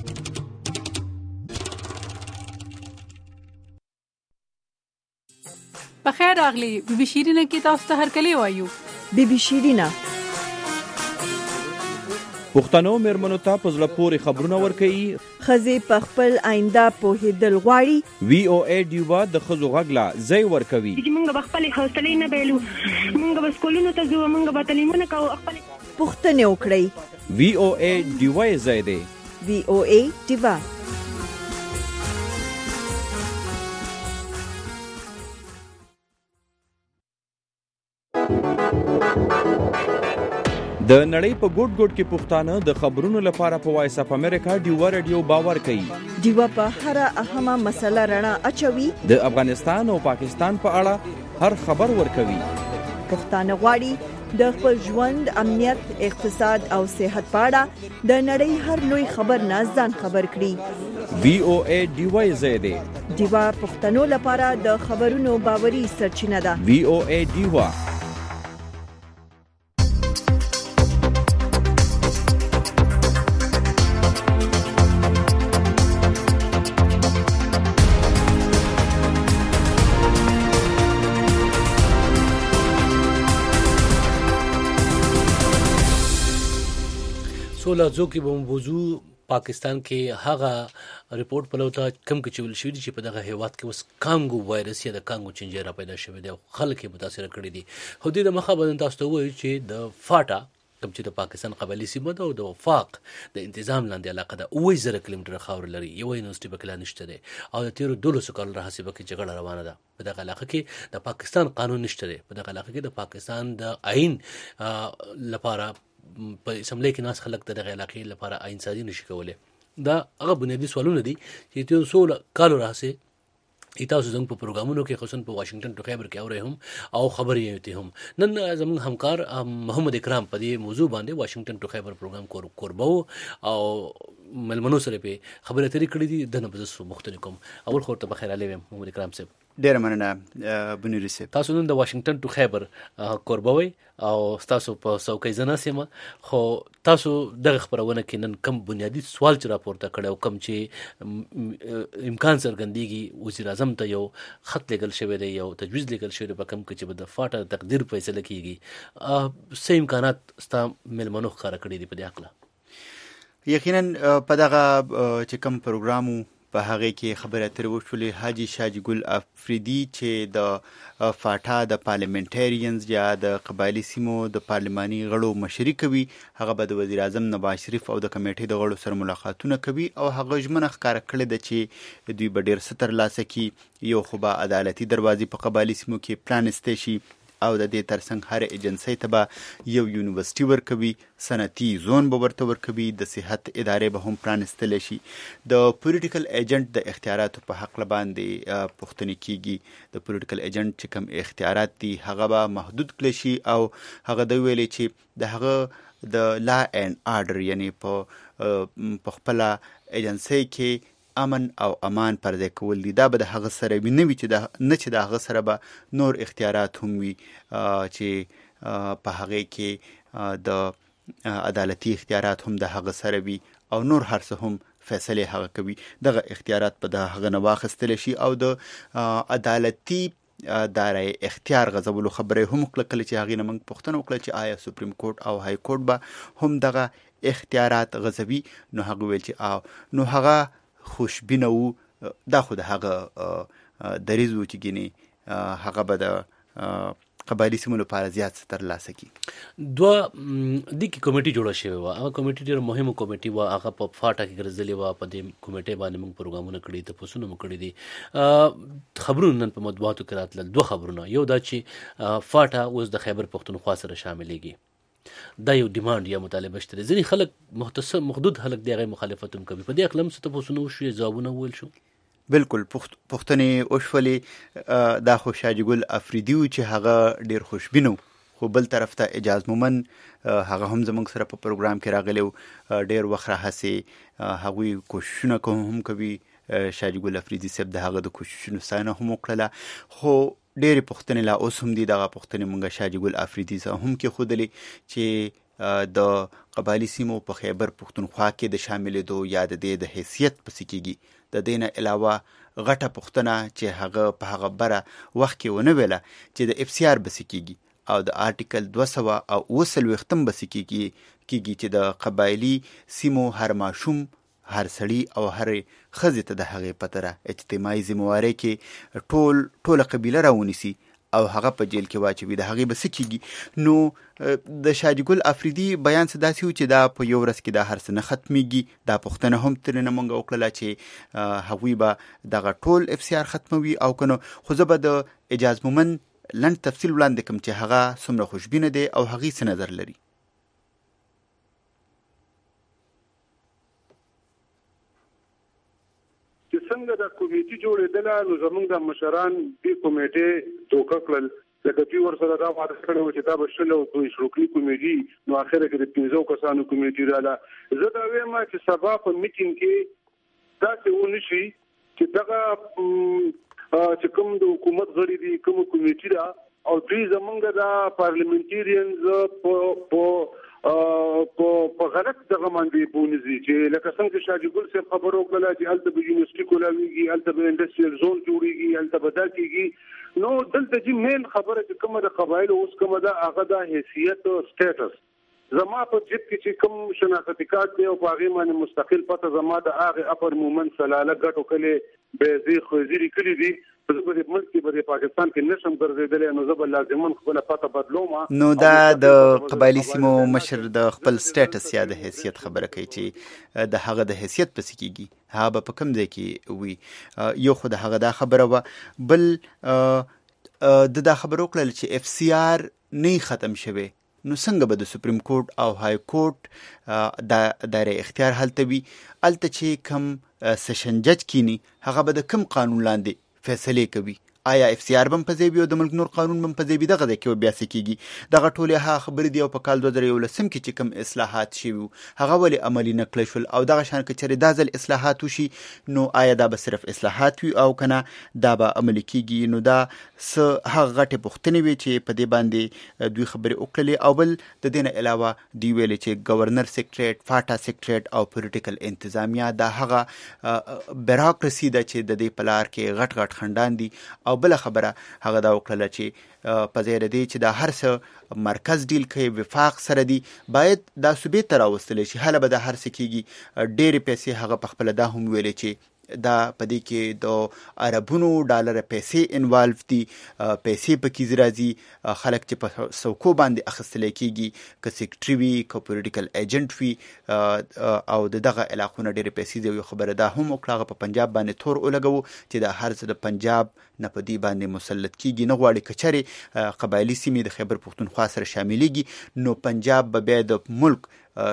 بخیر راغلی بی بی شیرینه کې تاسو ته هرکلی وایو. بی بی شیرینه پښتنو مېرمنو ته په زړه پورې خبرونه ورکوي، ښځې په خپل آینده پوهېدل غواړي. وی او ای ډیوه د ښځو غږ له ځای ورکوي. چې موږ به خپلې حوصلې نه بایلو، موږ به سکولونو ته ځو، موږ به تعلیمونه کوو خپل. پوښتنې وکړئ. وی او ای ډیوای ځای دی. وی او ای ډیوا. د نړۍ په ګوټ ګوټ کې پښتانه د خبرونو لپاره په وایس اپ امریکا ډیوا رادیو باور کوي. ډیوا په هر اهمه مسله رڼا اچوي. د افغانستان او پاکستان په اړه هر خبر ورکوي. پښتانه غواړي د خپل ژوند، امنیت، اقتصاد او صحت په اړه د نړۍ هر لوی خبر نه ځان خبر کړي. وی او ای ډیوا ځای دی. ډیوا پښتنو لپاره د خبرونو باوري سرچینه ده. وی او ای ډیوا. لازو کې به موضوع پاکستان کې هغه ریپورت پلوته کم کې چول شوی چې په دغه هیواد کې اوس کانګو وایرس یا د کانګو چنجه را پیدا شوی دی او خلک متاثر کړي دي. خو دې د مخه بدن تاسو ته وایي چې د فاټا کوم چې د پاکستان قبایلی سیمه ده او د وفاق د انتظام لاندې علاقه ده اوه زره کیلومتره خاور لري. یو یونیورسيټي په کلا نشته ده او د تیرو دولسو کالو راهیسې به کې جګړه روانه ده. په دغه علاقه کې د پاکستان قانون نشته ده. په دغه علاقه کې د پاکستان د آئین لپاره په اسمبلی کې ناس خلک دغه علاقې لپاره آئین سازي نشي کولای. دا هغه بنیادی سوالونه دي چې تاسو سول کالو راځي تاسو زموږ په پروګرامونو کې خصوصا په واشنگټن ټو خیبر کې اورئ هم او خبرې یې هم. نن زموږ همکار محمد اکرام په دې موضوع باندې واشنگټن ټو خیبر پروګرام کوربو او ملمنو سره په خبرې اترې کړې دي. د نبض مختلف کوم اول خو ته بخیر علي محمد اکرام صاحب. ډیر مننه بنوري صاحب. تاسو نن د واشنگټن ټو خیبر کوربوي او تاسو په څوکۍ زنه سیمه خو تاسو دغه خبرونه کې نن کم بنیادی سوال چې راپورته کړو کم چې امکان څرګندېږي وزیر اعظم ته یو خط لګل شوی دی یو تجویز لګل شوی دی په کم کې چې د فاټا تقدیر فیصله کیږي. څه امکانات ستا ملمنو ښکاره کړي دي په دې اړه؟ یقینا په دغه چې کوم پروګرامو په هغه کې خبره اترې وشولې حاجی شاجي ګل افریدي چې د فاټا د پارلیمنټریانز یا د قبایلی سیمو د پارلماني غړو مشري کوي. هغه به د وزیر اعظم نواز شریف او د کمیټې د غړو سره ملاقاتونه کوي او هغه ژمنه ښکاره کړې ده چې دوی به ډېر څه ترلاسه کړي. یو خو به عدالتي دروازې په قبایلی سیمو کې پرانیستی شي او د دې ترڅنګ هر ایجنسی ته به یو یونیورسيټي ورکوي، صنعتي زون به ورته ورکوي، د صحت ادارې به هم پرانیستلی شي. د پولیټیکل ایجنټ د اختیاراتو په حق باندې پوښتنې کیږي. د پولیټیکل ایجنټ چې کوم اختیارات دي هغه به محدود کړي شي او هغه د ویلي چې د هغه د لا اینډ آرډر یعنی په په خپل ایجنسی کې امن او امان پرځای کول دي. دا به د هغه سره وي نه وي چې نه چې د هغه سره به نور اختیارات هم وي چې په هغه کې د عدالتي اختیارات هم د هغه سره وي او نور هر څه هم فیصله هغه کوي. دغه اختیارات په د هغه نه واخیستل شي او د عدالتي دارای اختیار غځولو خبره هم کله چې هغه نه موږ پوښتنه وکړه چې آیا سپریم کورټ او های کورټ به هم دغه اختیارات غځوي. نو هغه ویل چې نو هغه خوشبینه وو. دا خو د هغه دریځ و چې ګینې هغه به د قبایلی سیمو لپاره زیات څه ترلاسه کړي. دوه د کی کمیټي جوړه شوې وه. هغه کمیټي ډېره مهمه کمیټي وه. هغه په فاټا کې ګرځېدلې وه. په دې کمیټۍ باندې موږ پروګرامونه کړي تپوسونه مو کړي دي. خبرونه نن په مطبوعاتو کې راتلل. دوه خبرونه، یو دا چې فاټا اوس د خیبر پښتونخوا سره شاملېږي. دا یو ډیماند یا مطالبه شته. ځینې خلک مختصر محدود خلک دی هغه مخالفت هم کوي. په دې اقلم څه تپوسونه وشوې، ځوابونه وویل شو؟ بالکل پښتنې وشولې. دا خو شاجي ګل افریدي و چې هغه ډېر خوشبینه و. خو بل طرف ته اعجاز مومن هغه هم زموږ سره په پروګرام کې راغلی و. ډېر وخت راهسې هغوی کوششونه هم کوي. شاجي ګل افریدي صاحب د هغه د کوششونو ستاینه هم وکړله. خو ډېرې پوښتنې لا اوس هم دي. دغه پوښتنې مونږ شاجي ګل افریدي سره هم کېښودلې چې د قبایلی سیمو په خیبر پښتونخوا کې د شاملېدو یا د دې د حیثیت پسې کېږي. د دې نه علاوه غټه پوښتنه چې هغه په هغه بره وخت کې ونه ویله چې د اف سی آر بسې کېږي او د آرټیکل دوه سوه او اوه څلوېښتم بسې کېږي کېږي چې د قبایلی سیمو هر ماشوم، هر سړی او هر ښځې ته د هغې په تره اجتماعي ذمهوارۍ کې ټول ټوله قبیله راونیسي او هغه په جیل کې واچوي د هغې به څه کېږي. نو د شاجي ګل افریدي بیان څه داسې و چې دا په یو ورځ کې دا هر څه نه ختمیږي. دا پوښتنه هم ترېنه موږ وکړله چې هغوی به دغه ټول اف سی آر ختموي او که نه. خو زه به د اعجاز مومن لنډ تفصیل وړاندې کوم چې هغه څومره خوشبینه دی او هغې څه نظر لري. څنګه د کمیټې جوړېدله نو زموږ د مشران دې کمیټې دوکه کړل لکه دوی ورسره دا وعده کړې وه چې دا به شل او دوه رکني کمیټي نو اخره کې د پنځو کسانو کمیټي راله. زه دا وایم چې سبا په میټینګ کې داسې ونه شي چې دغه چې کوم د حکومت غړي دي کوم کمیټي ده او دوی زموږ د پارلیمنټریانز په په غلط دغه باندې بونځي چې لکه څنګه چې شاجي ګل صاحب خبرو کړله چې هلته به یونیورسټي کولاویږي هلته به انډسټریل زون جوړېږي هلته به دا کېږي. نو دلته چې مین خبره چې کومه د قبایلو اوس کومه ده هغه د حیثیت سټیټس زما په جیب کې چې کوم شناختی کارت دی او په هغې باندې مستقل پته زما د هغې اپر مومن سلاله ګټو کلې بیزې خوځیري کلي دي. زه په دې ملک کې په دې پاکستان کې نشم ګرځېدلی نو زه به لازمن خپله پته بدلوم. نو دا د قبایلي سیمو مشر د خپل سټیټس یا د حیثیت خبره کوي چې د هغه د حیثیت پسې کېږي هغه به په کوم ځای کې وي. یو خو د هغه دا خبره وه. بل د دا خبره وکړل چې اف سی آر نه ختم شوی نو څنګه به د سپریم کورټ او های کورټ د دایره اختیار هلته وي. هلته چې کوم سیشن جج کینی هغه به د کوم قانون لاندې فیصلې کوي. آیا اف سی آر بم په ځای وي او د ملک نور قانون بم په ځای وي دغه ځای کې بیا څه کېږي. دغه ټولې هغه خبرې دي او په کال دوه زره یولسم کې چې کوم اصلاحات شوي وو هغه ولې عملي نه کړای شول او دغه شان که چېرې دا ځل اصلاحات وشي نو آیا دا به صرف اصلاحات وي او که نه دا به عملي کېږي. نو دا څه هغه غټې پوښتنې وې چې په دې باندې دوی خبرې وکړلې. او بل د دې نه علاوه دوی ویلې چې ګورنر سیکرټریټ فاټا سیکرټریټ او پولیټیکل انتظامیه دا هغه بیروکراسي ده چې د دې په لار کې غټ غټ خنډان دي. او بله خبره هغه دا وکړله چې په ځای د دې چې دا هر څه مرکز ډیل کوي وفاق سره دي باید دا صوبې ته راوستلی شي. هله به دا هر څه کېږي. ډېرې پیسې هغه په خپله دا هم ویلې چې دا په دې کې د عربونو ډالره پیسې انوالو دي. پیسې پکې راځي خلک چې په څوکو باندې اخیستلی کېږي که سیکرټري وي که پولیټیکل ایجنټ وي او د دغه علاقونه ډېرې پیسې دي. یو خبره دا هم وکړه هغه په پنجاب باندې تور ولګوو چې دا هر څه د پنجاب نه په دې باندې مسلط کېږي. نه غواړي که چېرې قبایلي سیمې د خیبر پښتونخوا سره شاملېږي نو پنجاب به بیا د ملک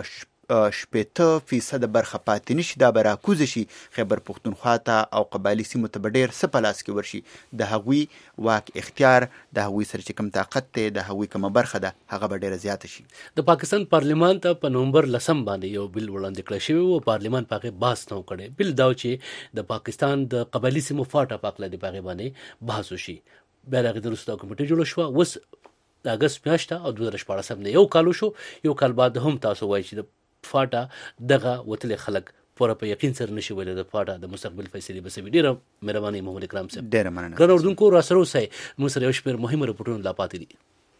شپېته فیصده برخه پاتې نشي. دا به راکوزه شي خیبر پښتونخوا ته او قبایلي سیمو ته به ډېر څه په لاس کې ورشي. د هغوی واک اختیار د هغوی سره چې کوم طاقت دی د هغوی کومه برخه ده هغه به ډېره زیاته شي. د پاکستان پارلیمان ته په نومبر لسم باندې یو بل وړاندې کړی شوی و. پارلیمان په هغې بحث نه و کړی. بل دا چې د پاکستان د قبایلي سیمو فاټا په هکله د په هغې باندې بحث وشي. بیا د هغې وروسته کمیټه جوړه شوه. اوس د اګست میاشته او دوه زره شپاړسم نه یو کال وشو. یو کال بعد هم تاسو وایي چې د فاټا دغه وتلې خلک پوره په یقین سره نشي ویلی د فاټا د مستقبل فیصلې به سوي. ډېره مهرباني محمد اکرام صاحب. ډېره مننه. ګران اردوونکو راسره اوسئ. موږ سره یو شمېر مهمه رپورټونه لا پاتې دي.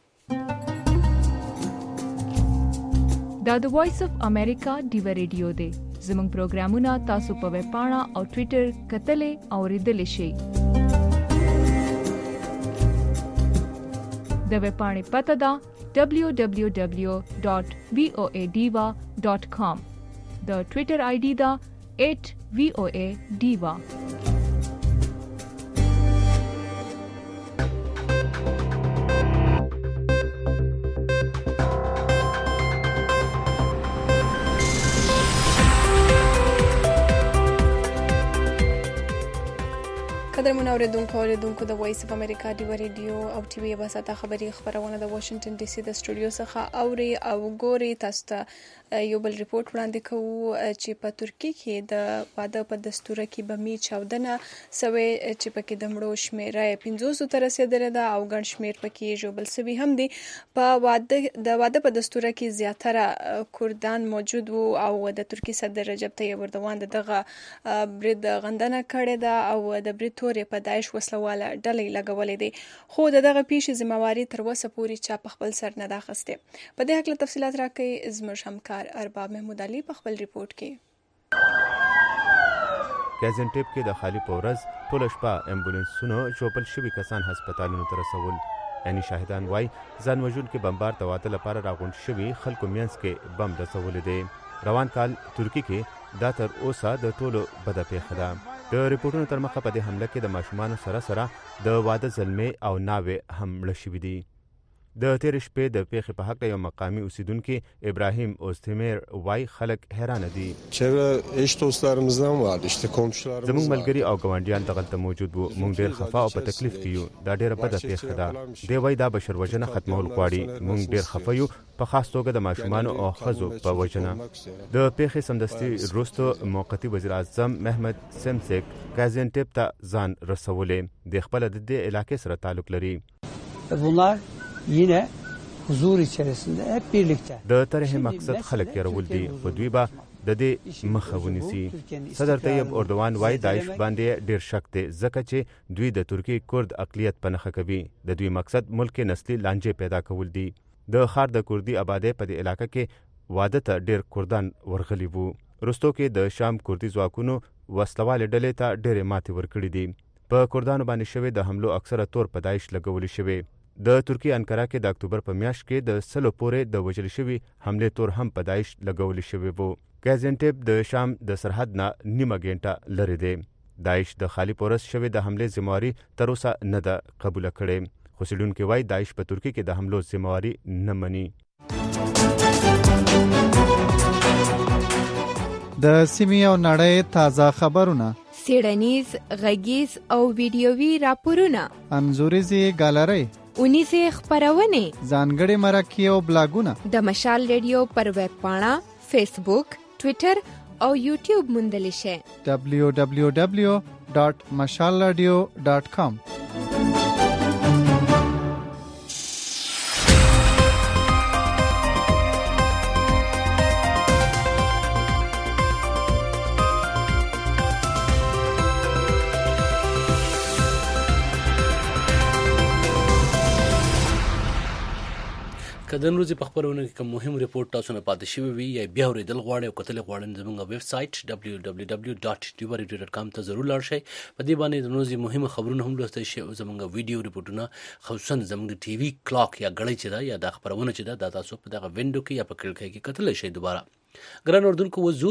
دا د وایس اف امریکا ډیوه ریډیو دی. زموږ پروګرامونه تاسو په ویب پاڼه او ټویټر کتلې او اوریدلې شئ. د ویب پاڼې پته ده دبلیو دبلیو دبلیو ډاٹ وی او اے ډیوا ډاٹ کام. د ټویټر آی ډي دا ایٹ وی او اے ډیوا. قدرمن اوریدونکو اوریدونکو د وایس اف امریکا ډیوه ریډیو او ټي وي واسطه خبري خبرونه د واشنگټن ډي سي د سټوډیو څخه اوري او ګوري. تاسو ته یو بل ریپورت وړاندې کوو چې په ترکیه کې د واده په دستور کې به می چاودنه سوي چې پکې د مړو شمیره پنځوس ته رسیدلې ده او ګڼ شمیر پکې جوړل سوي هم دي. په واده د واده په دستور کې زیاتره کردان موجود وو او د ترکیه صدر رجب طیب اردوغان دغه برید غندنه کړې ده او د برید تورې په داعش وسلواله ډلې لګولې دي. خو دغه پیښې ذمہواری تر اوسه پورې چا په خپل سر نه ده اخیستې. په دې هکله تفصیلات راکوي زموږ همکار ارباب محمود علي په خپل ریپورت کې. ګازنټیپ کې د خالی په ورځ ټوله شپه امبولانسونو ژوبل شوي کسان هسپتالونو ته رسول. یعنی شاهدان وایي ځان وژونکي بمبار د واده لپاره راغونډ شوي خلکو منځ کې بم رسولی دی. روان کال ترکي کې دا تر اوسه د ټولو بده پیښه ده. د ریپورټونو تر مخه په دې حمله کې د ماشومانو سره سره د واده زلمې او ناوې هم مړه شوي دي. د تېرې شپې د پیښې په هکله یو مقامي اوسیدونکي ابراهیم اوستمیر وایي خلک حیرانه دي. زموږ ملګري او ګاونډیان دغلته موجود وو. موږ ډېر خفه او په تکلیف کې یو. دا ډېره بده پیښه ده. دی وایي دا بشر وژنه ختمول غواړي. موږ ډېر خفه یو، په خاص توګه د ماشومانو او ښځو په وژنه. د پیښې سمدستي وروسته موقتي وزیر اعظم محمد سمسک ګازنټیپ ته ځان رسولی. د خپله د دې علاقې سره تعلق لري. yine huzur içerisinde hep birlikte. د طرح مقصد خلک یې دي خو دوی به د دې مخه ونیسي. صدر طیب اردوان وایي داعش باندې ډیر شک دی ځکه چې دوی د ترکی کورد اقلیت په نښه کوي. د دوی مقصد ملک نسلي لانجې پیدا کول دي. د ښار د کردي آبادی په دې علاقه کې واده ته ډیر کردان ورغلي وو. رستو کې د شام کردي ځواکونو وسلوالې ډلې ته ډېرې ماتې ورکړې دي. په کردانو باندې شوې د حملو اکثره تور په داعش لګولې شوې. د ترکیې انکره کې د اکتوبر په میاشت کې د سلو پورې د وژل شوي حملې تور هم په داعش لګولې شوی وو. ګازنټیپ د شام د سرحد نه نیمه ګنټه لرې دی. داعش د خالی پورس شوی د حملې ذمہواري تر اوسه نه ده قبوله کړې. خو څېړونکي وایي داعش په ترکیې کې د حملو ذمہواري نه مني. د سیمې او نړۍ تازه خبرونه، څېړنیز، غږیز او ویډیوي راپورونه، انځوریزې ګالرۍ، اونیزې خپرونې، ځانګړې مرکې او بلاګونه د مشال ریډیو پر ویب پاڼه، فیسبوک، ټویټر او یوټیوب موندلی شئ. دبلیو دبلیو دبلیو ډاټ مشال راډیو ډاټ کام. که د نن ورځې په خپرونه کې کوم مهم ریپورټ تاسو نه پاتې شوی وي یا بیا اورېدل غواړئ او کتل غواړئ زموږ ویب سایټ دبلیو دبلیو دبلیو ډاټ ډیوا ریډیو ډاټ کام ته ضرور لاړ شئ. په دې باندې د نن ورځې مهمه خبرونه هم لوستی شئ او زموږ ویډیو ریپورټونه خصوصا زموږ ټي وي کلاک یا غړۍ چې ده یا د خپرونه چې ده دا تاسو په دغه وینډو کې یا په کړکۍ کې کتلی شئ. دوباره ګران اردوونکو وځو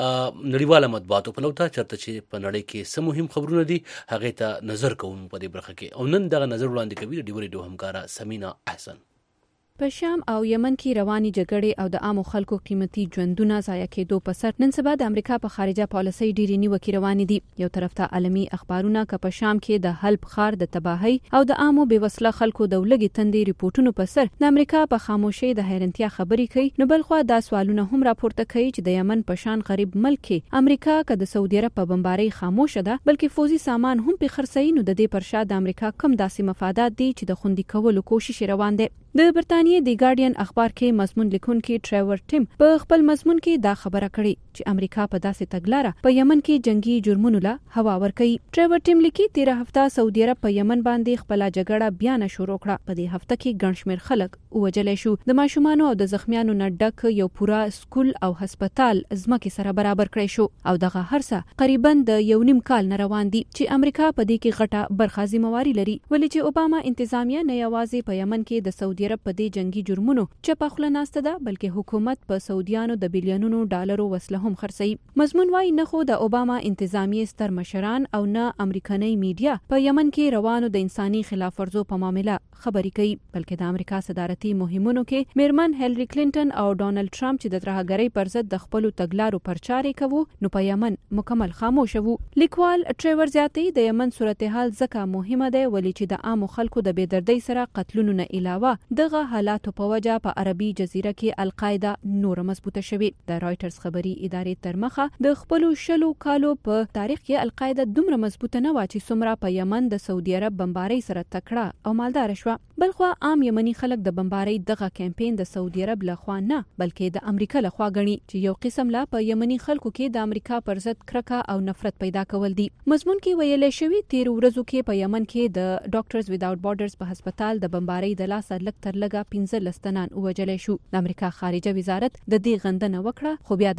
نړیواله مطبوعاتو په لور ته چېرته چې په نړۍ کې څه مهم خبرونه دي هغې ته نظر کوو په دې برخه کې. او نن دغه نظر وړاندې کوي د ډیوا ریډیو همکاره سمینا احسن. په شام او یمن کې رواني جګړې او د عامو خلکو قیمتي ژوندونه ضایع کېدو په سر نن سبا د امریکا په خارجه پالیسۍ ډېرې نیوکې روانې دي. یو طرف ته عالمي اخبارونه که په شام کې د حلب ښار د تباهۍ او د عامو بېوسله خلکو د ولږې تندې ریپورټونو په سر د امریکا په خاموشۍ د حیرانتیا خبرې کوي، نو بل خوا دا سوالونه هم راپورته کوي چې د یمن په شان غریب ملک کې امریکا که د سعودي عرب په بمبارۍ خاموشه ده بلکې فوزي سامان هم پې خرڅوي، نو د دې پر شا د امریکا کم داسې مفادات دي چې د خوندي کولو کوشش روان دی. د برتانیې د ګارډین اخبار کې مضمون لیکونکي ټریور ټیم په خپل مضمون کې دا خبره کړې چې امریکا په داسې تګلاره په یمن کې جنگي جرمونو له هوا ورکوي. ټریور ټیم لیکي تیره هفته سعودي عرب په یمن باندې خپله جګړه بیا نه شروع کړه. په دې هفته کې ګڼ شمېر خلک ووژلی شو. د ماشومانو او د زخمیانو نه ډک یو پوره سکول او هسپتال ځمکې سره برابر کړی شو او دغه هر څه قریبا د یو نیم کال نه روان دي چې امریکا په دې کې غټه برخه ذمہواري لري، ولې چې اوباما انتظامیه نه یوازې په یمن کې د سعودي عرب په دې جنگي جرمونو چپه خوله ناسته ده بلکې حکومت په سعودیانو د بیلیونونو ډالرو وسله هم خرڅوي. مضمون وایي نه خو د اوباما انتظامیې ستر مشران او نه امریکنۍ میډیا په یمن کې روانو د انساني خلاف ورزو په معامله خبرې کوي، بلکې د امریکا صدارتي مهمونو کې میرمن هیلری کلینټن او ډونالد ټرمپ چې د ترهګرۍ پر ضد د خپلو تګلارو پرچارې کوو نو په یمن مکمل خاموشه وو. لیکوال ټریور زیاتوي د یمن صورتحال ځکه مهمه ده ولې چې د عامو خلکو د بېدردۍ سره قتلونو نه علاوه دغه حالاتو په وجه په عربي جزیره کې القاعده نور مضبوطه شوې. د رایټرز خبري ادارې تر مخه د خپلو شلو کالو په تاریخ کې القاعده دومره مضبوطه نه وه چې څومره په یمن د سعودي عرب بمبارۍ سره تکړه او مالداره شوه. بلخوا عام یمني خلک د بمبارۍ دغه کمپین د سعودي عرب لخوا نه بلکې د امریکا لخوا ګڼي چې یو قسم لا په یمني خلکو کې د امریکا پر ضد کرکه او نفرت پیدا کول دي. مضمون کې ویلې شوی تیر ورځو کې په یمن کې د ډاکټرز ویداوت بارډرز په هسپتال د بمبارۍ د لاسه لږ تر لږه پنځه لس تنان ووژلی شو. د امریکا خارجه وزارت د دې غندنه وکړه، خو بیا د وزارت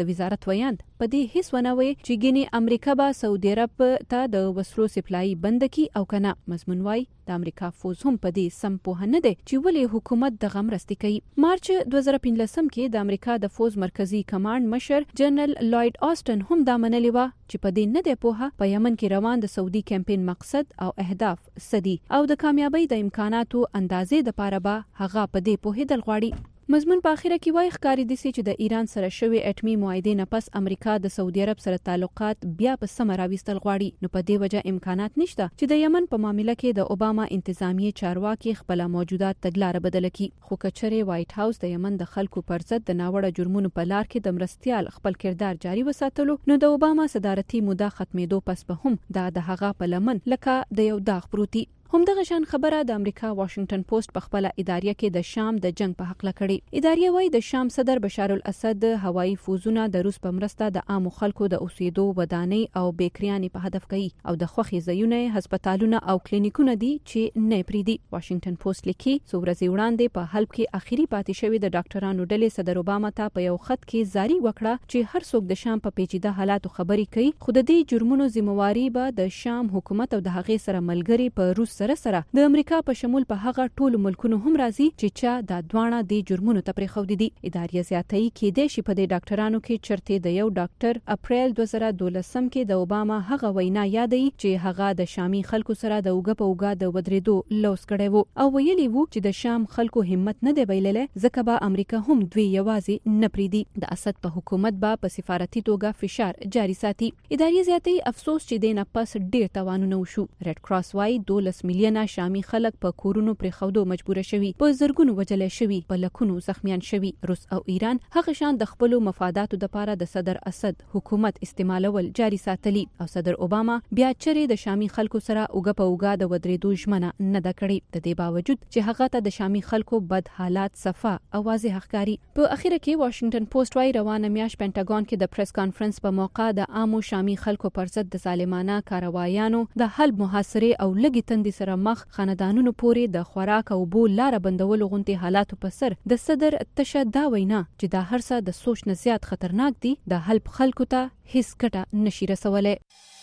ناتویان په دې هیڅ ونه وي چې ګینه امریکا به سعودي عرب ته د وسلو سپلای بند کی او کنه. مضمون وای د امریکا فوز هم په دې سم پوه نه دی چې ولې حکومت د غم رستي کوي. مارچ دوه زره پنځلسم کې د امریکا د فوز مرکزی کمانډ مشر جنرال لوید آسټن هم دا منلې و چې په دې نه دی پوهه په یمن کې روان د سعودي کمپین مقصد او اهداف سدي او د کامیابی د امکاناتو اندازې د پاره به هغه په دې پوهېدل غواړي. مضمون په اخیره کې وایي ښکاري دي چې د ایران سره شوی اټمی معاهدې نه پس امریکا د سعودي عرب سره تعلقات بیا په سم راوستل غواړي. نو په دې وجه امکانات نشته چې د یمن په معاملې کې د اوباما انتظامیه چارواکي خپل موجودات تګلارې بدل کړي. خو کچره وایټ هاوس د یمن د خلکو پر ضد د ناوړه جرمونو په لار کې د مرستيال خپل کردار جاري وساتلو نو د اوباما صدارتي موده ختمېدو پس به هم دا د هغه په لمن لکه د یو داغ پروتي. همدغه شان خبره د امریکا واشنگټن پوسټ په خپل اداریه کې د شام د جنگ په حق لکړي. اداریه وایي د شام صدر بشار الاسد هوایي فوزونه د روس په مرسته د عام خلکو د اوسېدو ودانۍ او بیکریانې په هدف کوي او د خوخي ځایونه هسپتالونه او کلینیکونه دي چې نه پریدي. واشنگټن پوسټ لیکي څو ورځې وړاندې په حلب کې اخیری پاتې شوی د ډاکټرانو ډلې صدر اوباما ته په یو خط کې زاری وکړه چې هر څوک د شام په پیچیده حالاتو خبري کوي خو د دې جرمونو ذمہواری به د شام حکومت او د هغې سره ملګری په روس سره سره د امریکا په شمول په هغه ټولو ملکونو هم راځي چې چا د دوانه د جرمونو ته پرې خو دي. اداري زیاتۍ کې د شي په د ډاکټرانو کې چرته د یو ډاکټر اپریل دوه زره دولسم کې د اوباما هغه وینا یادې چې هغه د شامي خلکو سره د اوګه په اوګه د ودرېدو لوس کړي وو او ویلي وو چې د شام خلکو همت نه دی بایللې ځکه به امریکا هم دوی یوازې نه پریدي. د اسد په حکومت به په سفارتي توګه فشار جاري ساتي. اداري زیاتۍ افسوس چې د نه پس ډیر توانونه وشو. ریډ کراس وايي دولس میلیونه شامي خلک په کورونو پرې خودو مجبور شوي په زرګونو وجل شوي په لکونو زخمیان شوي. روس او ایران هغه شان د خپل مفاداتو د پاره د صدر اسد حکومت استعمالول جاري ساتلی او صدر اوباما بیا چرې د شامي خلکو سره اوګه په اوګه د ودرېدو ژمنه نه ده کړې. د دې باوجود چې هغه ته د شامي خلکو بد حالات صفه او واضح ښکاري. په اخیره کې واشنگټن پوسټ وايي روانه میاش پینټاګون کې د پریس کانفرنس په موقع د عامو شامي خلکو پر ضد د ظالمانه کاروایانو د حل محاصره او لګي تندې سره مخ خاندانونو پورې د خوراک او بو لار بندولو غونټي حالاتو په سر د صدر تشه دا وینا چې دا هر څه د سوچ نه زیات خطرناک دي د حل خلکو ته هیڅ ګټه نشي رسولای.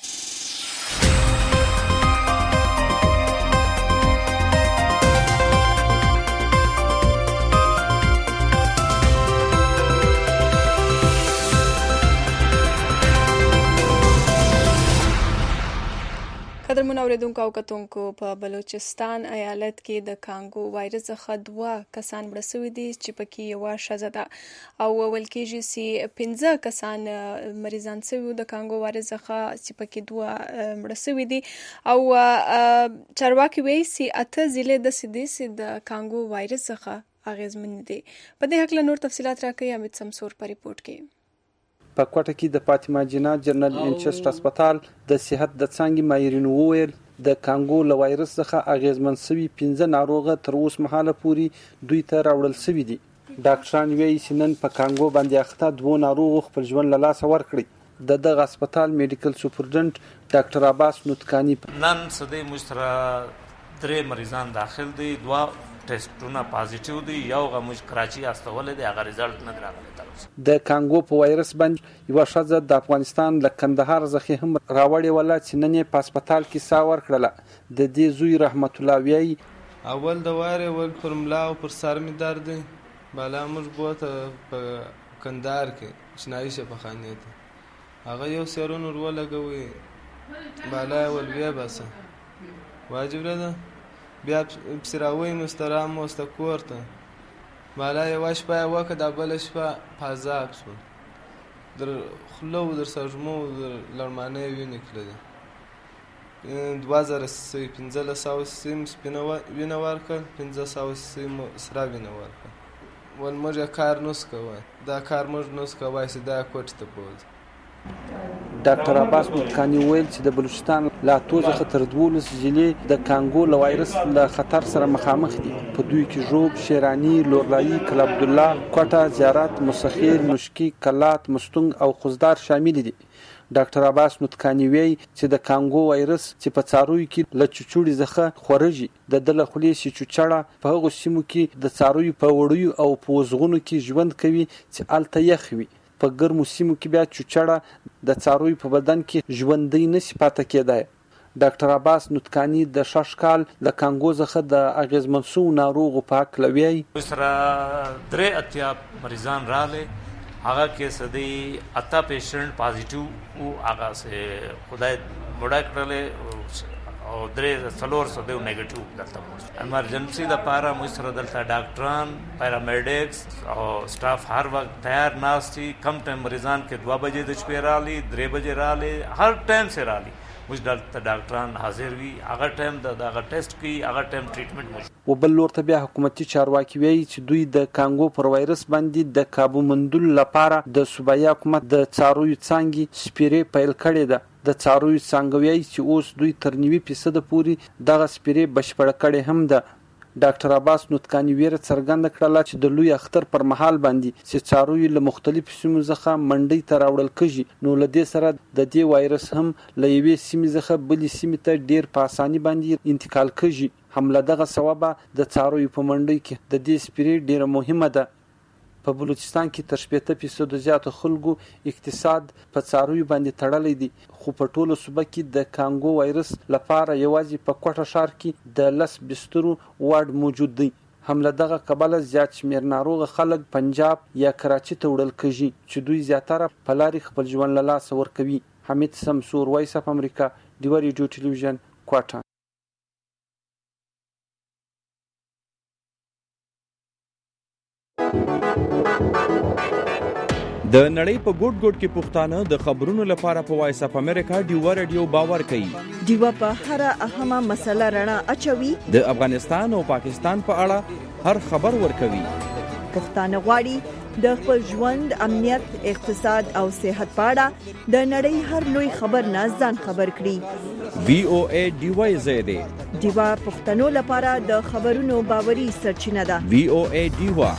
قدرمن اوریدونکو او کتونکو په بلوچستان ایالت کې د کانګو وایرس څخه دوه کسان مړه شوي دي چې پکې یوه ښځه ده او ویل کېږي چې پنځه کسان مریضان شوي د کانګو وایرس څخه چې پکې دوه مړه شوي دي او چارواکي وایي چې اته ضلع داسې دي چې د کانګو وایرس څخه اغېزمن دي. په دې هکله نور تفصیلات راکوي امید سمسور په ریپورت کې. په کوټه کې د فاطمه جنا جنرال وینچسټر هسپتال د صحت د څانګې ماهرینو وویل د کانګو له وایرس څخه اغېزمن شوي پنځه ناروغه تر اوسه مهاله پورې دوی ته راوړل شوي دي. ډاکټران وایي چې نن په کانګو باندې اخته دوه ناروغو خپل ژوند له لاسه ورکړی. د دغه هسپتال میډیکل سپرډنټ ډاکټر عباس نوتکانی نن سده مشترا درې مریضان داخل دي، دوه ټیسټونه پازیټیو دي، یو غموش کراچي استول دي، هغه رزلټ نه راغلی. د کانګو په وایرس باندې یو ښځه د افغانستان له کندهار څخه هم راوړې ولا چې نن په هسپتال کې سا ورکړله. د دې زوی رحمت الله ویاي اول د واره ول پر ملا او پر سر می درد بالا موږ بوته په کندهار کې شنایي په خانه ته هغه یو سرون ور لګوي بالا ول بیا بس واجب ده بیا بسراوي مسترام مستکورته بالا یو شپه وکړه د بل شپه پازاب شو در خلو در سرجمو در لرمانه ویني کړل دوه زره پنځه سوه سیم سپینه وینه ورکړ پنځه سوه سیم سره وینه ورکړ ول موږ کار نوس کوي دا کار موږ نوس کوي چې دا کوټ ته پوز. ډاکټر عباس نوتکانی ویل چې د بلوچستان لا توزه خطر دولس ضلع د کانګو له وایرس له خطر سره مخامخ دي. په دوی کې ژوب، شیرانی، لورلایي، کل عبدالله، کوټه، زیارت، مسخیر، نشکی، کلات، مستونګ او خوزدار شامل دي. ډاکټر عباس نوتکانی ویل چې د کانګو وایرس چې په څاروي کې له چوچوړي څخه خورجي د دله خولې سي چوچړه په هغه سیمو کې د څاروي په وړیو او په وزغونو کې ژوند کوي چې الته یخ وي. په ګرمو سیمو کې بیا چوچړه د څارویو په بدن کې ژوندۍ نشي پاتې کېدای. ډاکټر عباس نوتکانی د شش کال د کانګو څخه د اغیزمن شو ناروغ په حق لوي. سره درې اتیا مریضان رااله هغه کې سدي اتا پیشنټ پازیټیو او هغه سه خدای مړه کړل او درې څلور سدي نیگیټیو دلته ایمرجنسي د پاره مو سره دلته ډاکټران پیرامیډکس او سټاف هر وخت تیار ناشتي کم ټایم مریضان کې دوه بجې د شپې رالي درې بجې رالي هر ټایم سره رالي مش دلته ډاکټران حاضر وي هغه ټایم د هغه ټیسټ کوي هغه ټایم ټریټمنټ مو. وبل لور ته بیا حکومتي چارواکي وایي چې دوی د کانګو پر وایرس باندې د کابو مندل لپاره د صوبایي حکومت د څارویو څانګې سپیرې پیل کړې ده. د څارویو څانګه وایي چې اوس دوی تر نیوي فیصد پورې دغه سپیرې بشپړه کړې هم ده. ډاکټر عباس نوتکانی ویره څرګنده کړله چې د لوی اختر پر مهال باندې چې څاروي له مختلفو سیمو څخه منډۍ ته راوړل کېږي نو له دې سره د دې وایرس هم له یوې سیمې څخه بلې سیمې ته ډیر په اساني باندې انتقال کېږي. هم له دغه سببه د څارویو په منډۍ کې د دې سپیرې ډیره مهمه ده. په بلوچستان کې تر شپېته فیصد زیاتو خلکو اقتصاد په څارویو باندې تړلی دی خو په ټوله صوبه کې د کانګو وایرس لپاره یوازې په کوټه ښار کې د لس بسترو وارډ موجود دی. هم له دغه کبله زیات شمېر ناروغه خلک پنجاب یا کراچي ته وړل کېږي چې دوی زیاتره په لارې خپل ژوند له لاسه ورکوي. حمید سمسور، وایس اف امریکا، ډیوه ریډیو ټلویزیون، کوټه. د نړۍ په ګوټ ګوټ کې پښتانه د خبرونو لپاره په وایس اف امریکا ډیوه ریډیو باور کوي. ډیوه په هر اهمه مسله رڼا اچوي. د افغانستان او پاکستان په اړه هر خبر ورکوي. پښتانه غواړي د خپل ژوند، امنیت، اقتصاد او صحت په اړه د نړۍ هر لوی خبر نه ځان خبر کړي. وی او ای ډیوه زیاده ډیوه پښتنو لپاره د خبرونو باوري سرچینه ده. وی او ای ډیوه.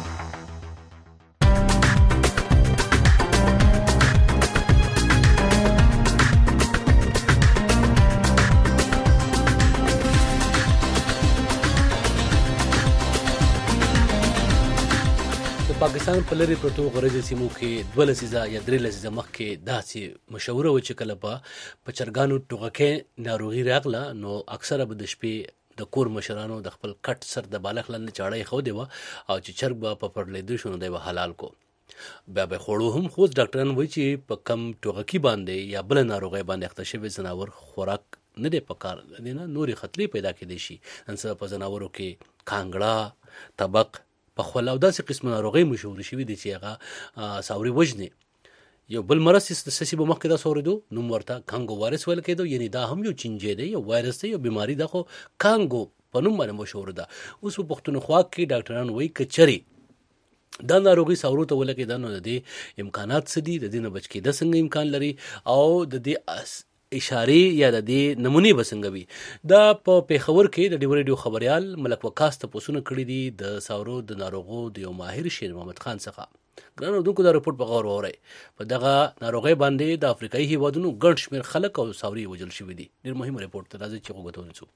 پاکستان په لري پروتو غرض سیمو کې دوه لسیزه یا درې لسیزه مخکې داسې مشوره و چې کله په پچرګانو ټوغکې ناروغي راغله نو اکثره به د شپې د کور مشرانو د خپل کټ سر د بالغ لاندې چاړې خو دی و او چې چرګ به په پړلېدو شونه دی حلال کو. بیا به خوړو هم خو ډاکټران وایي چې په کم ټوغکی باندې یا بل ناروغي باندې اخته شوی زناور خوراک نه دی پکار دی نه نوري خطرې پیدا کېدي شي. ان سره په زناورو کې کانګړه، طبق په خپل او داسې قسم ناروغي مشهور شوی دي چې هغه ساوري وجني. یو بل مرض چې سسی به مخکې دا سوریدو نوم ورته کانګو وایرس ویل کېدو، یعنی دا هم یو چینجې دی، یو وایرس دی، یو بیماری ده خو کانګو په نوم باندې مشهور ده. اوس په پښتونخوا کې ډاکټران وایي کچري دا ناروغي ساورو ته ولګي دا نو د دې امکانات څه دي، د دې نه بچ کېده څنګه امکان لري او د دې اشارې یا د دې نمونې به څنګه وي. دا په پیښور کې د ډیوه ریډیو خبريال ملک وقاص ته پوښتنه کړې دي د ساورو د ناروغو د یو ماهر شیر محمد خان څخه. ګرانو دونکو دا رپورټ په غور وورئ. په دغه ناروغي باندې د افریقایي هیوادونو ګڼ شمېر خلک او ساوري وژل شوي دي. ډېر مهم رپورټ ته راځي چې وګورو ونیسو.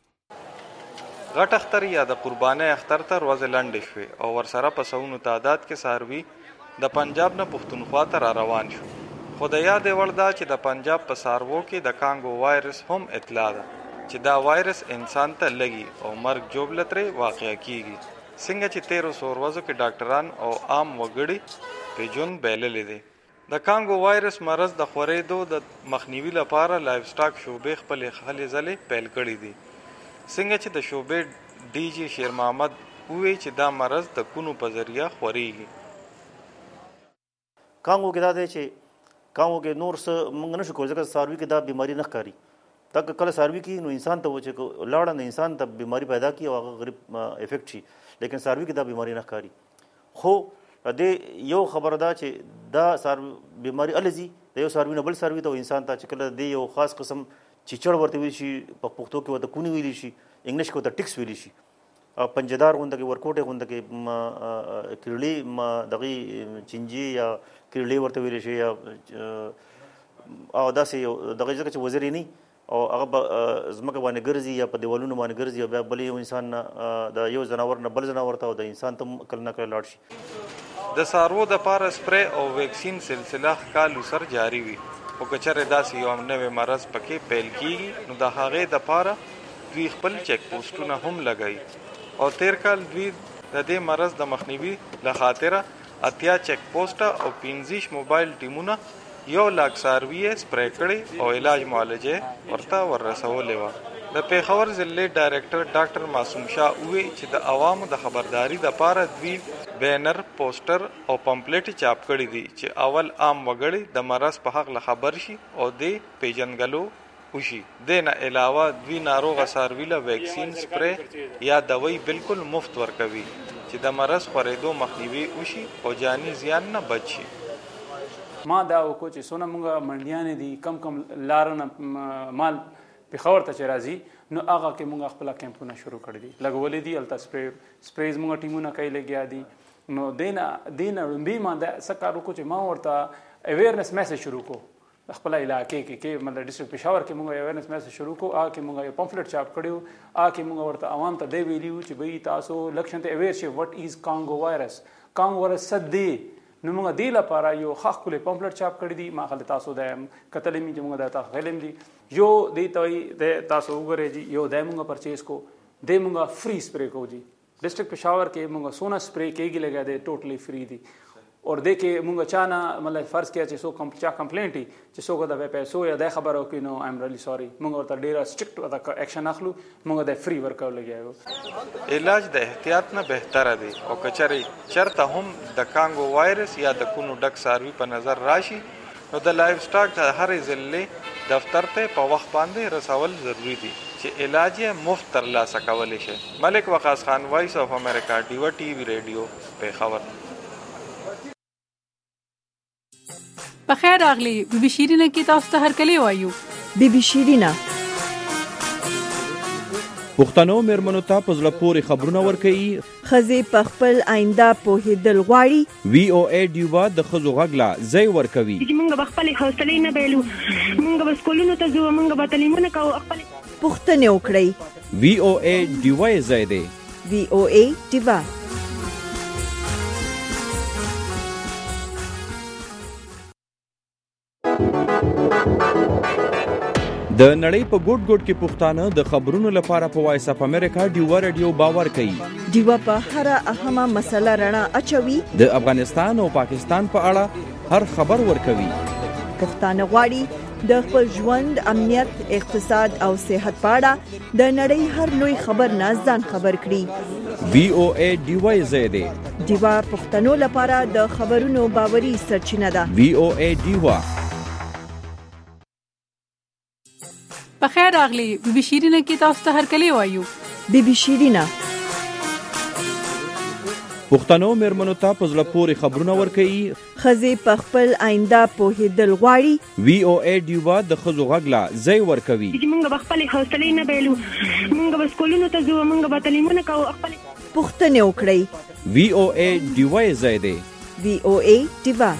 غټ اختر یا د قربانۍ اختر ته ورځې لنډې شوې او ورسره په سوونو تعداد کې څاروي د پنجاب نه پښتونخوا ته را روان شو. خو د یادې وړ ده چې د پنجاب په څاروو کې د کانګو وایرس هم اطلاع ده چې دا وایرس انسان ته لګي او مرګ ژوبله ترې واقع کیږي. څنګه چې تیرو څو ورځو کې ډاکټران او عام وګړي په ژوند بایللې دي. د کانګو وایرس مرض د خورېدو د مخنیوي لپاره لایف سټاک شعبې خپلې هلې ځلې پیل کړي دي. څنګه چې د شعبې ډي جي شیر محمد وویل چې دا مرض د کونو په ذریعه خورېږي. کانګو کې دا دی چې کانګو کې نور څه موږ نشو کولی ځکه څاروي کې دا بیماري نه ښکاري. دا کله څاروي کې نو انسان ته و چې لاړه نو انسان ته بیماري پیدا کړي او هغه غریب افیکټ شي، لیکن څاروي کې دا بیماري نه ښکاري. خو د یو خبره ده چې دا څاروي بیماري الځي د یو څاروي نه بل څاروي ته انسان ته چې کله د یو خاص قسم چیچړ ورته ویل شي، په پښتو کې ورته کونی ویلی شي، انګلیش کې ورته ټکس ویلی شي، پنجدار غونډه کې ورکوټه غونډه کې کیرلی دغه چینجی یا کیرلی ورته ویل شي یا او داسې یو دغه ځکه چې وزیر نه او هغه زمکه باندې ګرځي یا په دیوالونو باندې ګرځي او بیا بل یو انسان د یو ځناور نه بل ځناور ته او د انسان ته کله نه کله لاړ شي. د سارو د پاره سپری او ویکسین سلسله کالو سر جاری وي او کچره داسې یو نوې مرض پکې پیل کیږي نو د هغې د پاره دوی خپل چیک پوسټونه هم لګوي او تیر کال دوی د دې مرض د مخنیوي له خاطره اتیا چیک پوسټه او پنځه موبایل ټیمونه یو لاک ساروي سپری کړي او علاج معالجه ورته ورسولې وه. د پیښور ضلع ډایرکټر ډاکټر معصوم شاه ووی چې د عوامو د خبرداري د پاره دوی بینر پوسټر او پمپلیټ چاپ کړي دي چې اول عام وګړي د مرض په حق له خبر شي او د پیژنګلو وشي. د نه علاوه دوی ناروغه څاروي له ویکسین سپری یا دوی بالکل مفت ورکوي چې د مرض خورېدو مخنیوي وشي او جاني زیان نه بچ شي. ما دا وکړو چې څونه موږ منډیانې دي کم کم لارونه مال پیښور ته چې راځي نو هغه کې موږ خپل کیمپونه شروع کړي دي لګولې دي هلته سپری سپریز موږ ټیمونه کوي لګیا دي نو دینه دینه لومبي ما دا څه کار وکړو چې ما ورته اویرنس میسج شروع کړو خپل علاقې کې کې مطلب ډسټرکټ پېښور کې موږ اویرنس میسج شروع کړو هغه کې موږ یو پمفلټ چاپ کړو هغه کې موږ ورته عوام ته دی ویلیو چې بھئی تاسو لکشن ته اویر شئ وټ از کانګو وایرس کانګو وایرس څه دی نو موږ دې لپاره یو ښه ښکلی پمفلټ چاپ کړی دي ما خلک تاسو د کتلی مې چې موږ د تاسو غلم دي یو دې ته د تاسو وګورئ جی یو د موږ پرچیز کو د موږ فری سپری کو جی ډسټرکټ پېښور کې موږ سونا سپری کېږي لګا دی ټوټلی فری دي اور دې کې موږ چا نه مطلب فرض کړه چې څوک چا کمپلینټ وي چې څوک د پیسو یا د خبرو کې نو آیم ریلی سوري موږ ورته ډېر سټریکټ اکشن اخلو موږ د فری ورکول لګیاو. علاج د احتیاط نه بهتره دی او کچري چرته هم د کانګو وایرس یا د کونو ډک ساروي په نظر راشي نو د لایف سټاک د هرې ضلع دفتر ته په وخت باندې رسول ضروری دي چې علاج یې مفت ترلاسه کولی شي. ملک وقاص خان وایس اف امریکا ډیو ټي وی ریډیو پیښور. بخیر راغلی بی بی شیرینه کې تاسو ته هرکلی وایو. بی بی شیرینه پښتنو میرمنو ته په زړه پورې خبرونه ورکوي ښځې په خپل آینده پوهېدل غواړي. وی او ای ډیوا د ښځو غږ له ځای ورکوي چې موږ به خپلې حوصلې نه بایلو موږ به سکولونو ته ځو موږ به تعلیمونه کوو خپلې پوښتنې وکړئ. وی او ای ډیوا یې ځای دی. وی او ای ډیوا د نړۍ په ګوټ ګوټ کې پښتانه د خبرونو لپاره په وایس اف امریکا ډیوا ریډیو باور کوي. ډیوا په هر اهمه مسله رڼا اچوي. د افغانستان او پاکستان په اړه هر خبر ورکوي. پښتانه غواړي د خپل ژوند امنیت اقتصاد او صحت په اړه د نړۍ هر لوی خبر نه ځان خبر کړي. وی او ای ډیوا یې دی. ډیوا پښتنو لپاره د خبرونو باوري سرچینه ده. وی او ای ډیوا. بخیر راغلی بی بی شیرینه کې تاسو ته هرکلی وایو. بی بی شیرینه پښتنو میرمنو ته په زړه پورې خبرونه ورکوي ښځې په خپل آینده پوهېدل غواړي. وی او ای ډیوا د ښځو غږ له ځای ورکوي چې موږ به خپلې حوصلې نه بایلو موږ به سکولونو ته ځو موږ به تعلیمونه کوو خپلې پوښتنې وکړئ. وی او ای ډیوا یې ځای دی. وی او ای ډیوا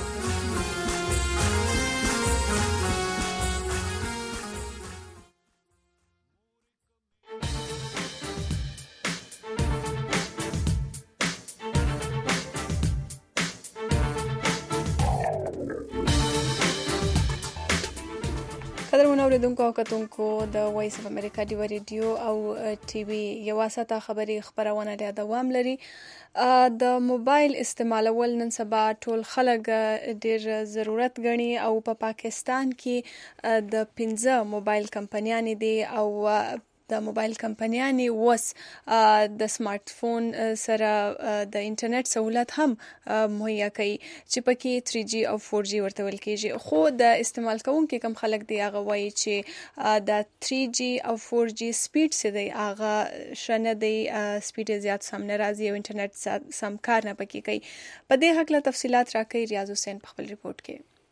قدرمن اوریدونکو او کتونکو د وایس اف امریکا ډیو ریډیو او ټي وي یو ساته خبري خبرونه له دوام لري. د موبایل استعمالول نن سبا ټول خلک ډیر ضرورت غني او په پا پاکستان کې د پنځه موبایل کمپنیانې دي او د موبایل کمپنیانې وس د سمارټ فون سره د انټرنیټ سہولت هم مهیا کوي چې پکې تھری جی او فور جی ورته ویل کېږي. خو د استعمال کوونکي کم خلک دی هغه وایي چې د تھری جی او فور جی سپیډ څه دی هغه شنه دی سپیډ زیات سم نه راځي او انټرنیټ سم کار نه پکې کوي. په دې حق له تفصيلات راکړي ریاض حسین په خپل ریپورت کې.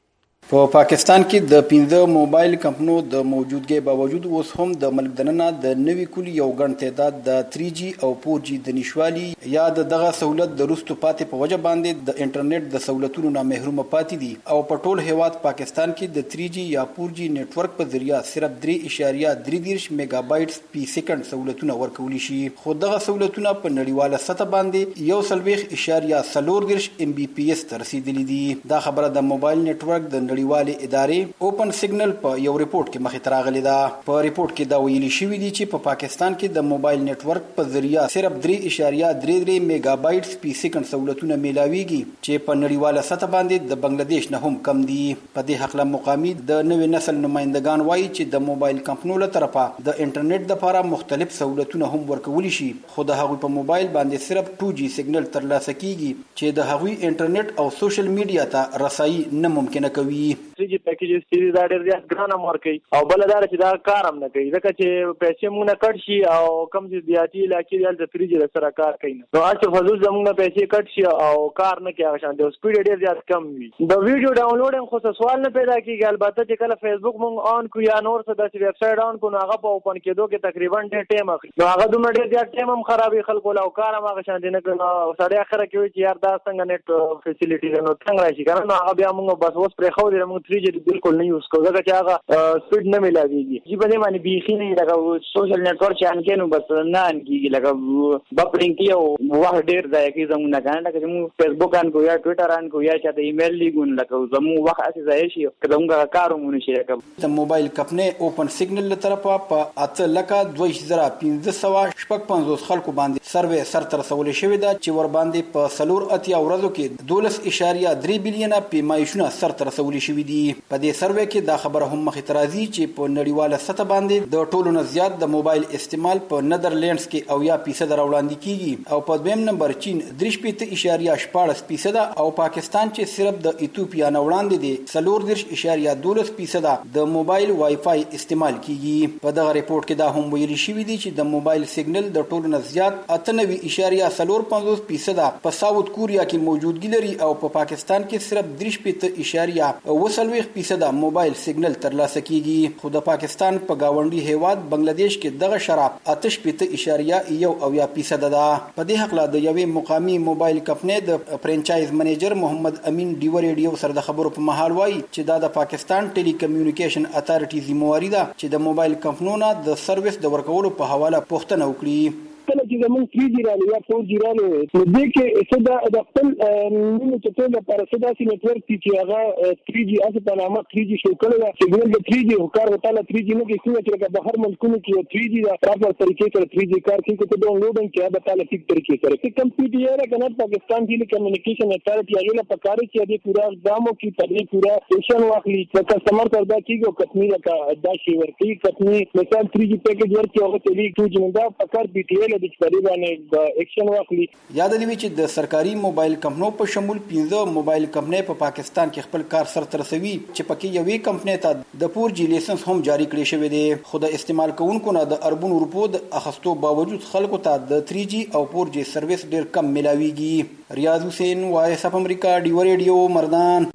په پاکستان کې د پنځه موبایل کمپنیو د موجودګۍ باوجود اوس هم د ملک دننه د نوي کلی یو ګڼ تعداد د تھری جی او فور جی د نشوالي یا د دغه سہولت د رستو پاتې په وجه باندې د انټرنیټ د سہولتونو نه محروم پاتې دي او په ټول هیواد پاکستان کې د تھری جی یا فور جی نتورک په ذریعہ صرف درې اشاریه درې دیرش میگا بایټس په سکند سہولتونه ورکول شي. خو دغه سہولتونه په نړیواله سطح باندې یو سلويخ اشاریه څلور دیرش ام بي پی ایس ته رسیدلي دي. دا خبره د موبایل نتورک د نړیوالې ادارې اوپن سیګنل په یو ریپورت کې مخې ته راغلې ده. په ریپورت کې دا ویلي شوي دي چې په پاکستان کې د موبایل نتورک په ذریعہ صرف درې اشاریه درې درې میگا بایټس په سکند سہولتونه میلاویږي چې په نړیواله سطح باندې د بنگلاديش نه هم کم دي. په دې حق له مقامي د نوې نسل نمائندگان وایي چې د موبایل کمپنیو له طرفه د انټرنیټ لپاره مختلف سہولتونه هم ورکول شي خو د هغوی په موبایل باندې صرف ټو جی سیګنل ترلاسه کیږي چې د هغوی انټرنیټ او سوشل میډیا ته رسایي نه ممکنه کوي. تھری جی پیکیجز چې دا ډېر زیات ګران امر کوي او بل دا چې دا کار هم نه کوي ځکه چې پیسې مونږ نه کټ شي او کم چې دیاتي علاقې دی د تھری جی سره کار کوي نو اته فزول زمونږ پیسې کټ شي او کار نه کوي شان دی سپیډ ډېر زیات کم وي. د ویډیو ډاونلوډینګ خو څه سوال نه پیدا کیږي البته چې کله فیسبوک مونږ آن کو یا نور څه د ویب سټ آن کو نو هغه په اوپن کېدو کې تقریبا ډېر ټایم اخلي نو هغه دومره ډېر زیات ټایم هم خرابې خلکو له کار هم هغه شان دی نه کوي سړی اخره کوي چې یار دا څنګه نیټ فیسیلیټي نو څنګه راشي کنه نو هغه بیا مونږ بس اوس پرې خو دې مونږ تھری جی بالکل نه یوز کوو ځکه چې هغه سپیډ نه ملاویږي چې په دې باندې بیخي نه لکه سوشل نیټورک چې ان کې نو بس نه ان کېږي لکه بپرینګ کې او وخت ډېر ځای کې زموږ نه کنه لکه موږ فیسبوک ان کو یا ټوئیټر ان کو یا چې د ایمیل لیګون لکه زموږ وخت اسې ځای شي که زموږ کارونه شي لکه د موبایل کمپنۍ اوپن سیګنل له طرفه په اته لکه دوه زره پنځه سوه شپږ پنځوس خلکو باندې سروې سر ته رسولې شوې ده چې ور باندې په څلور اتیا ورځو کې دولس اشاریه درې بیلیونه پیمایشونه سر ته رسولې شوي دي. په دې سروې کې دا خبره هم مخې ته راځي چې په نړیواله سطح باندې د ټولو نه زیات د موبایل استعمال په نیدرلینډز کې او یا فیصد راوړاندې کیږي او په دویم نمبر چین درې شپېته اشاریه شپاړس فیصد او پاکستان چې صرف د ایتوپیا نه وړاندې دی څلور دیرش اشاریه دولس فیصد د موبایل وای فای استعمال کیږي. په دغه ریپورت کې دا هم ویلي شوي دي چې د موبایل سیګنل د ټولو نه زیات اته نوي اشاریه څلور پنځوس فیصد په ساوث کوریا کې موجودګي لري او په پاکستان کې صرف درې شپېته اشاریه اوه څلوېښت فیصد موبایل سیګنل ترلاسه کیږي. خو د پاکستان په گاونډي هیواد بنگلاديش کې دغه شرح اته شپېته اشاریه یو اویا فیصد ده. په دې حق له د یوې مقامي موبایل کمپنۍ د فرانچایز منیجر محمد امین ډیو ریډیو سره د خبرو په مهال وایي چې دا د پاکستان ټیلی کمیونیکیشن اتارټي ذمہواری ده چې د موبایل کمپنیو نه د سرویس د ورکولو په حواله پوښتنه وکړي. کله چې زموږ تھری جی رالي یا فور جی رالي نو دې کې څه دا د خپل نومو چې ټول لپاره څه داسې نیټورک دي چې هغه تھری جی اسې په نامه تھری جی شو کړی ده چې ګول د تھری جی کار وتاله تھری جی نه کې څنګه چې بهر ملکونو کې تھری جی دا پراپر طریقې سره تھری جی کار کوي چې ډاونلوډینګ کې به تعالی ټیک طریقې سره چې کم پی ډی ار کنه پاکستان ټیلی کمیونیکیشن اتارټي هغه له پکاره چې دې پورا دامو کې تدریس پورا سیشن واخلي چې کسٹمر تر دا کېږي کتنی لکه دا شی ورکی کتنی مثال تھری جی پیکیج ورکی هغه ټیلی ټو جی نه دا پکار بي ټي ال د تقریبا د ایکشن واخلي. یاد لوي چې د سرکاري موبایل کمپنیو په شمول پنځه موبایل کمپنۍ په پاکستان کې خپل کار سرته رسوي چې پکې یوې کمپنۍ ته د فور جی لایسنس هم جاری کړی شوی دی خو د استعمال کوونکو نه د اربونو روپو د اخستو باوجود خلکو ته د تھری جی او فور جی سرویس ډیر کم ملاويږي. ریاض حسین وایس اف امریکا ډیو ریډیو مردان.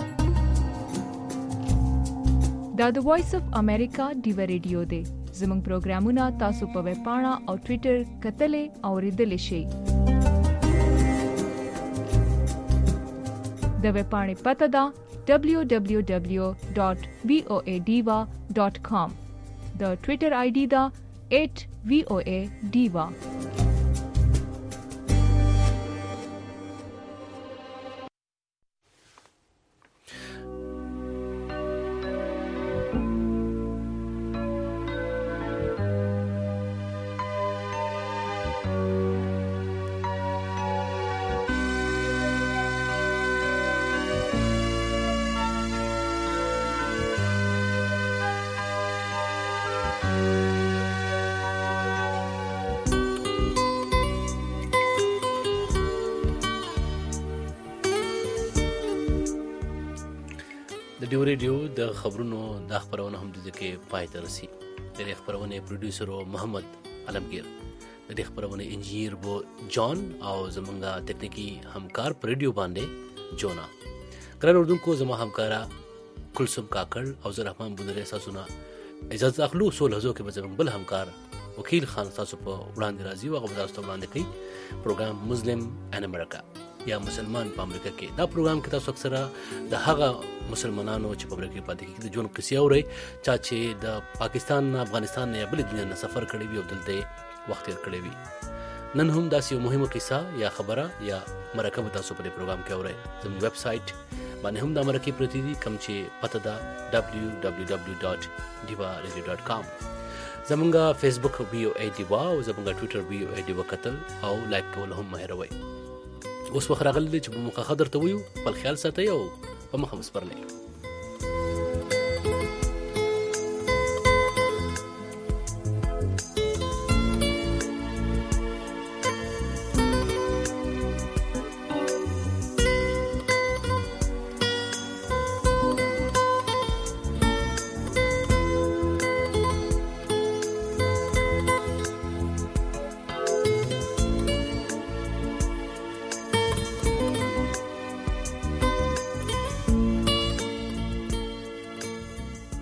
دا د وایس اف امریکا ډیو ریډیو دی. زموږ پروګرامونه تاسو په ویب پاڼه او ټوئیټر کتلې او ریډلې شئ. د ویب پاڼې پته ده ډبلیو ډبلیو ډبلیو ډاٹ وی او ای ډیوا ډاٹ کام. د ټوئیټر آی ډي ده ایٹ وی او ای ډیوا. د ډیو ریډیو د خبرونو د خبرونه هم د ځکه پای ته رسي. د خبرونه پروډوسر محمد علمگیر، د خبرونه انجینیر بو جان او زمونږه تکنیکی همکار پر ریډیو باندې جونا. ګران اردوونکو زما همکارا کلثوم کاکړ او زه رحمان بندری ساسونه اجازه اخلو. سو لهجو کې به زموږ بل همکار وکیل خان تاسو په وړاندې راځي او هغه به تاسو ته وړاندې کوي پروګرام مسلم ان امریکا یا مسلمان په امریکا کې. دا پروګرام کې تاسو اکثره د هغه مسلمانانو چې په امریکا کې پاتې کېږي د ژوند قصې اورئ چا چې د پاکستان نه افغانستان نه یا بلې دنیا نه سفر کړی وي او دلته وخت تېر کړی وي. نن هم داسې یو مهمه قصه یا خبره یا مرکه به تاسو په دې پروګرام کې اورئ. زموږ ویب سایټ باندې هم دا مرکې پرتې دي کوم چې پته ده ډبلیو ډبلیو ډبلیو ډاټ ډیوا ریډیو ډاټ کام. زمونږ فیسبوک وی او ای ډیوا او زمونږ ټویټر وی او ای ډیوا کتل او لایک کول هم مه هېروئ. اوس وخت راغلی دی چې په مخه خبر ته ویو خپل خیال ساتئ او په مخه مو سپرلی.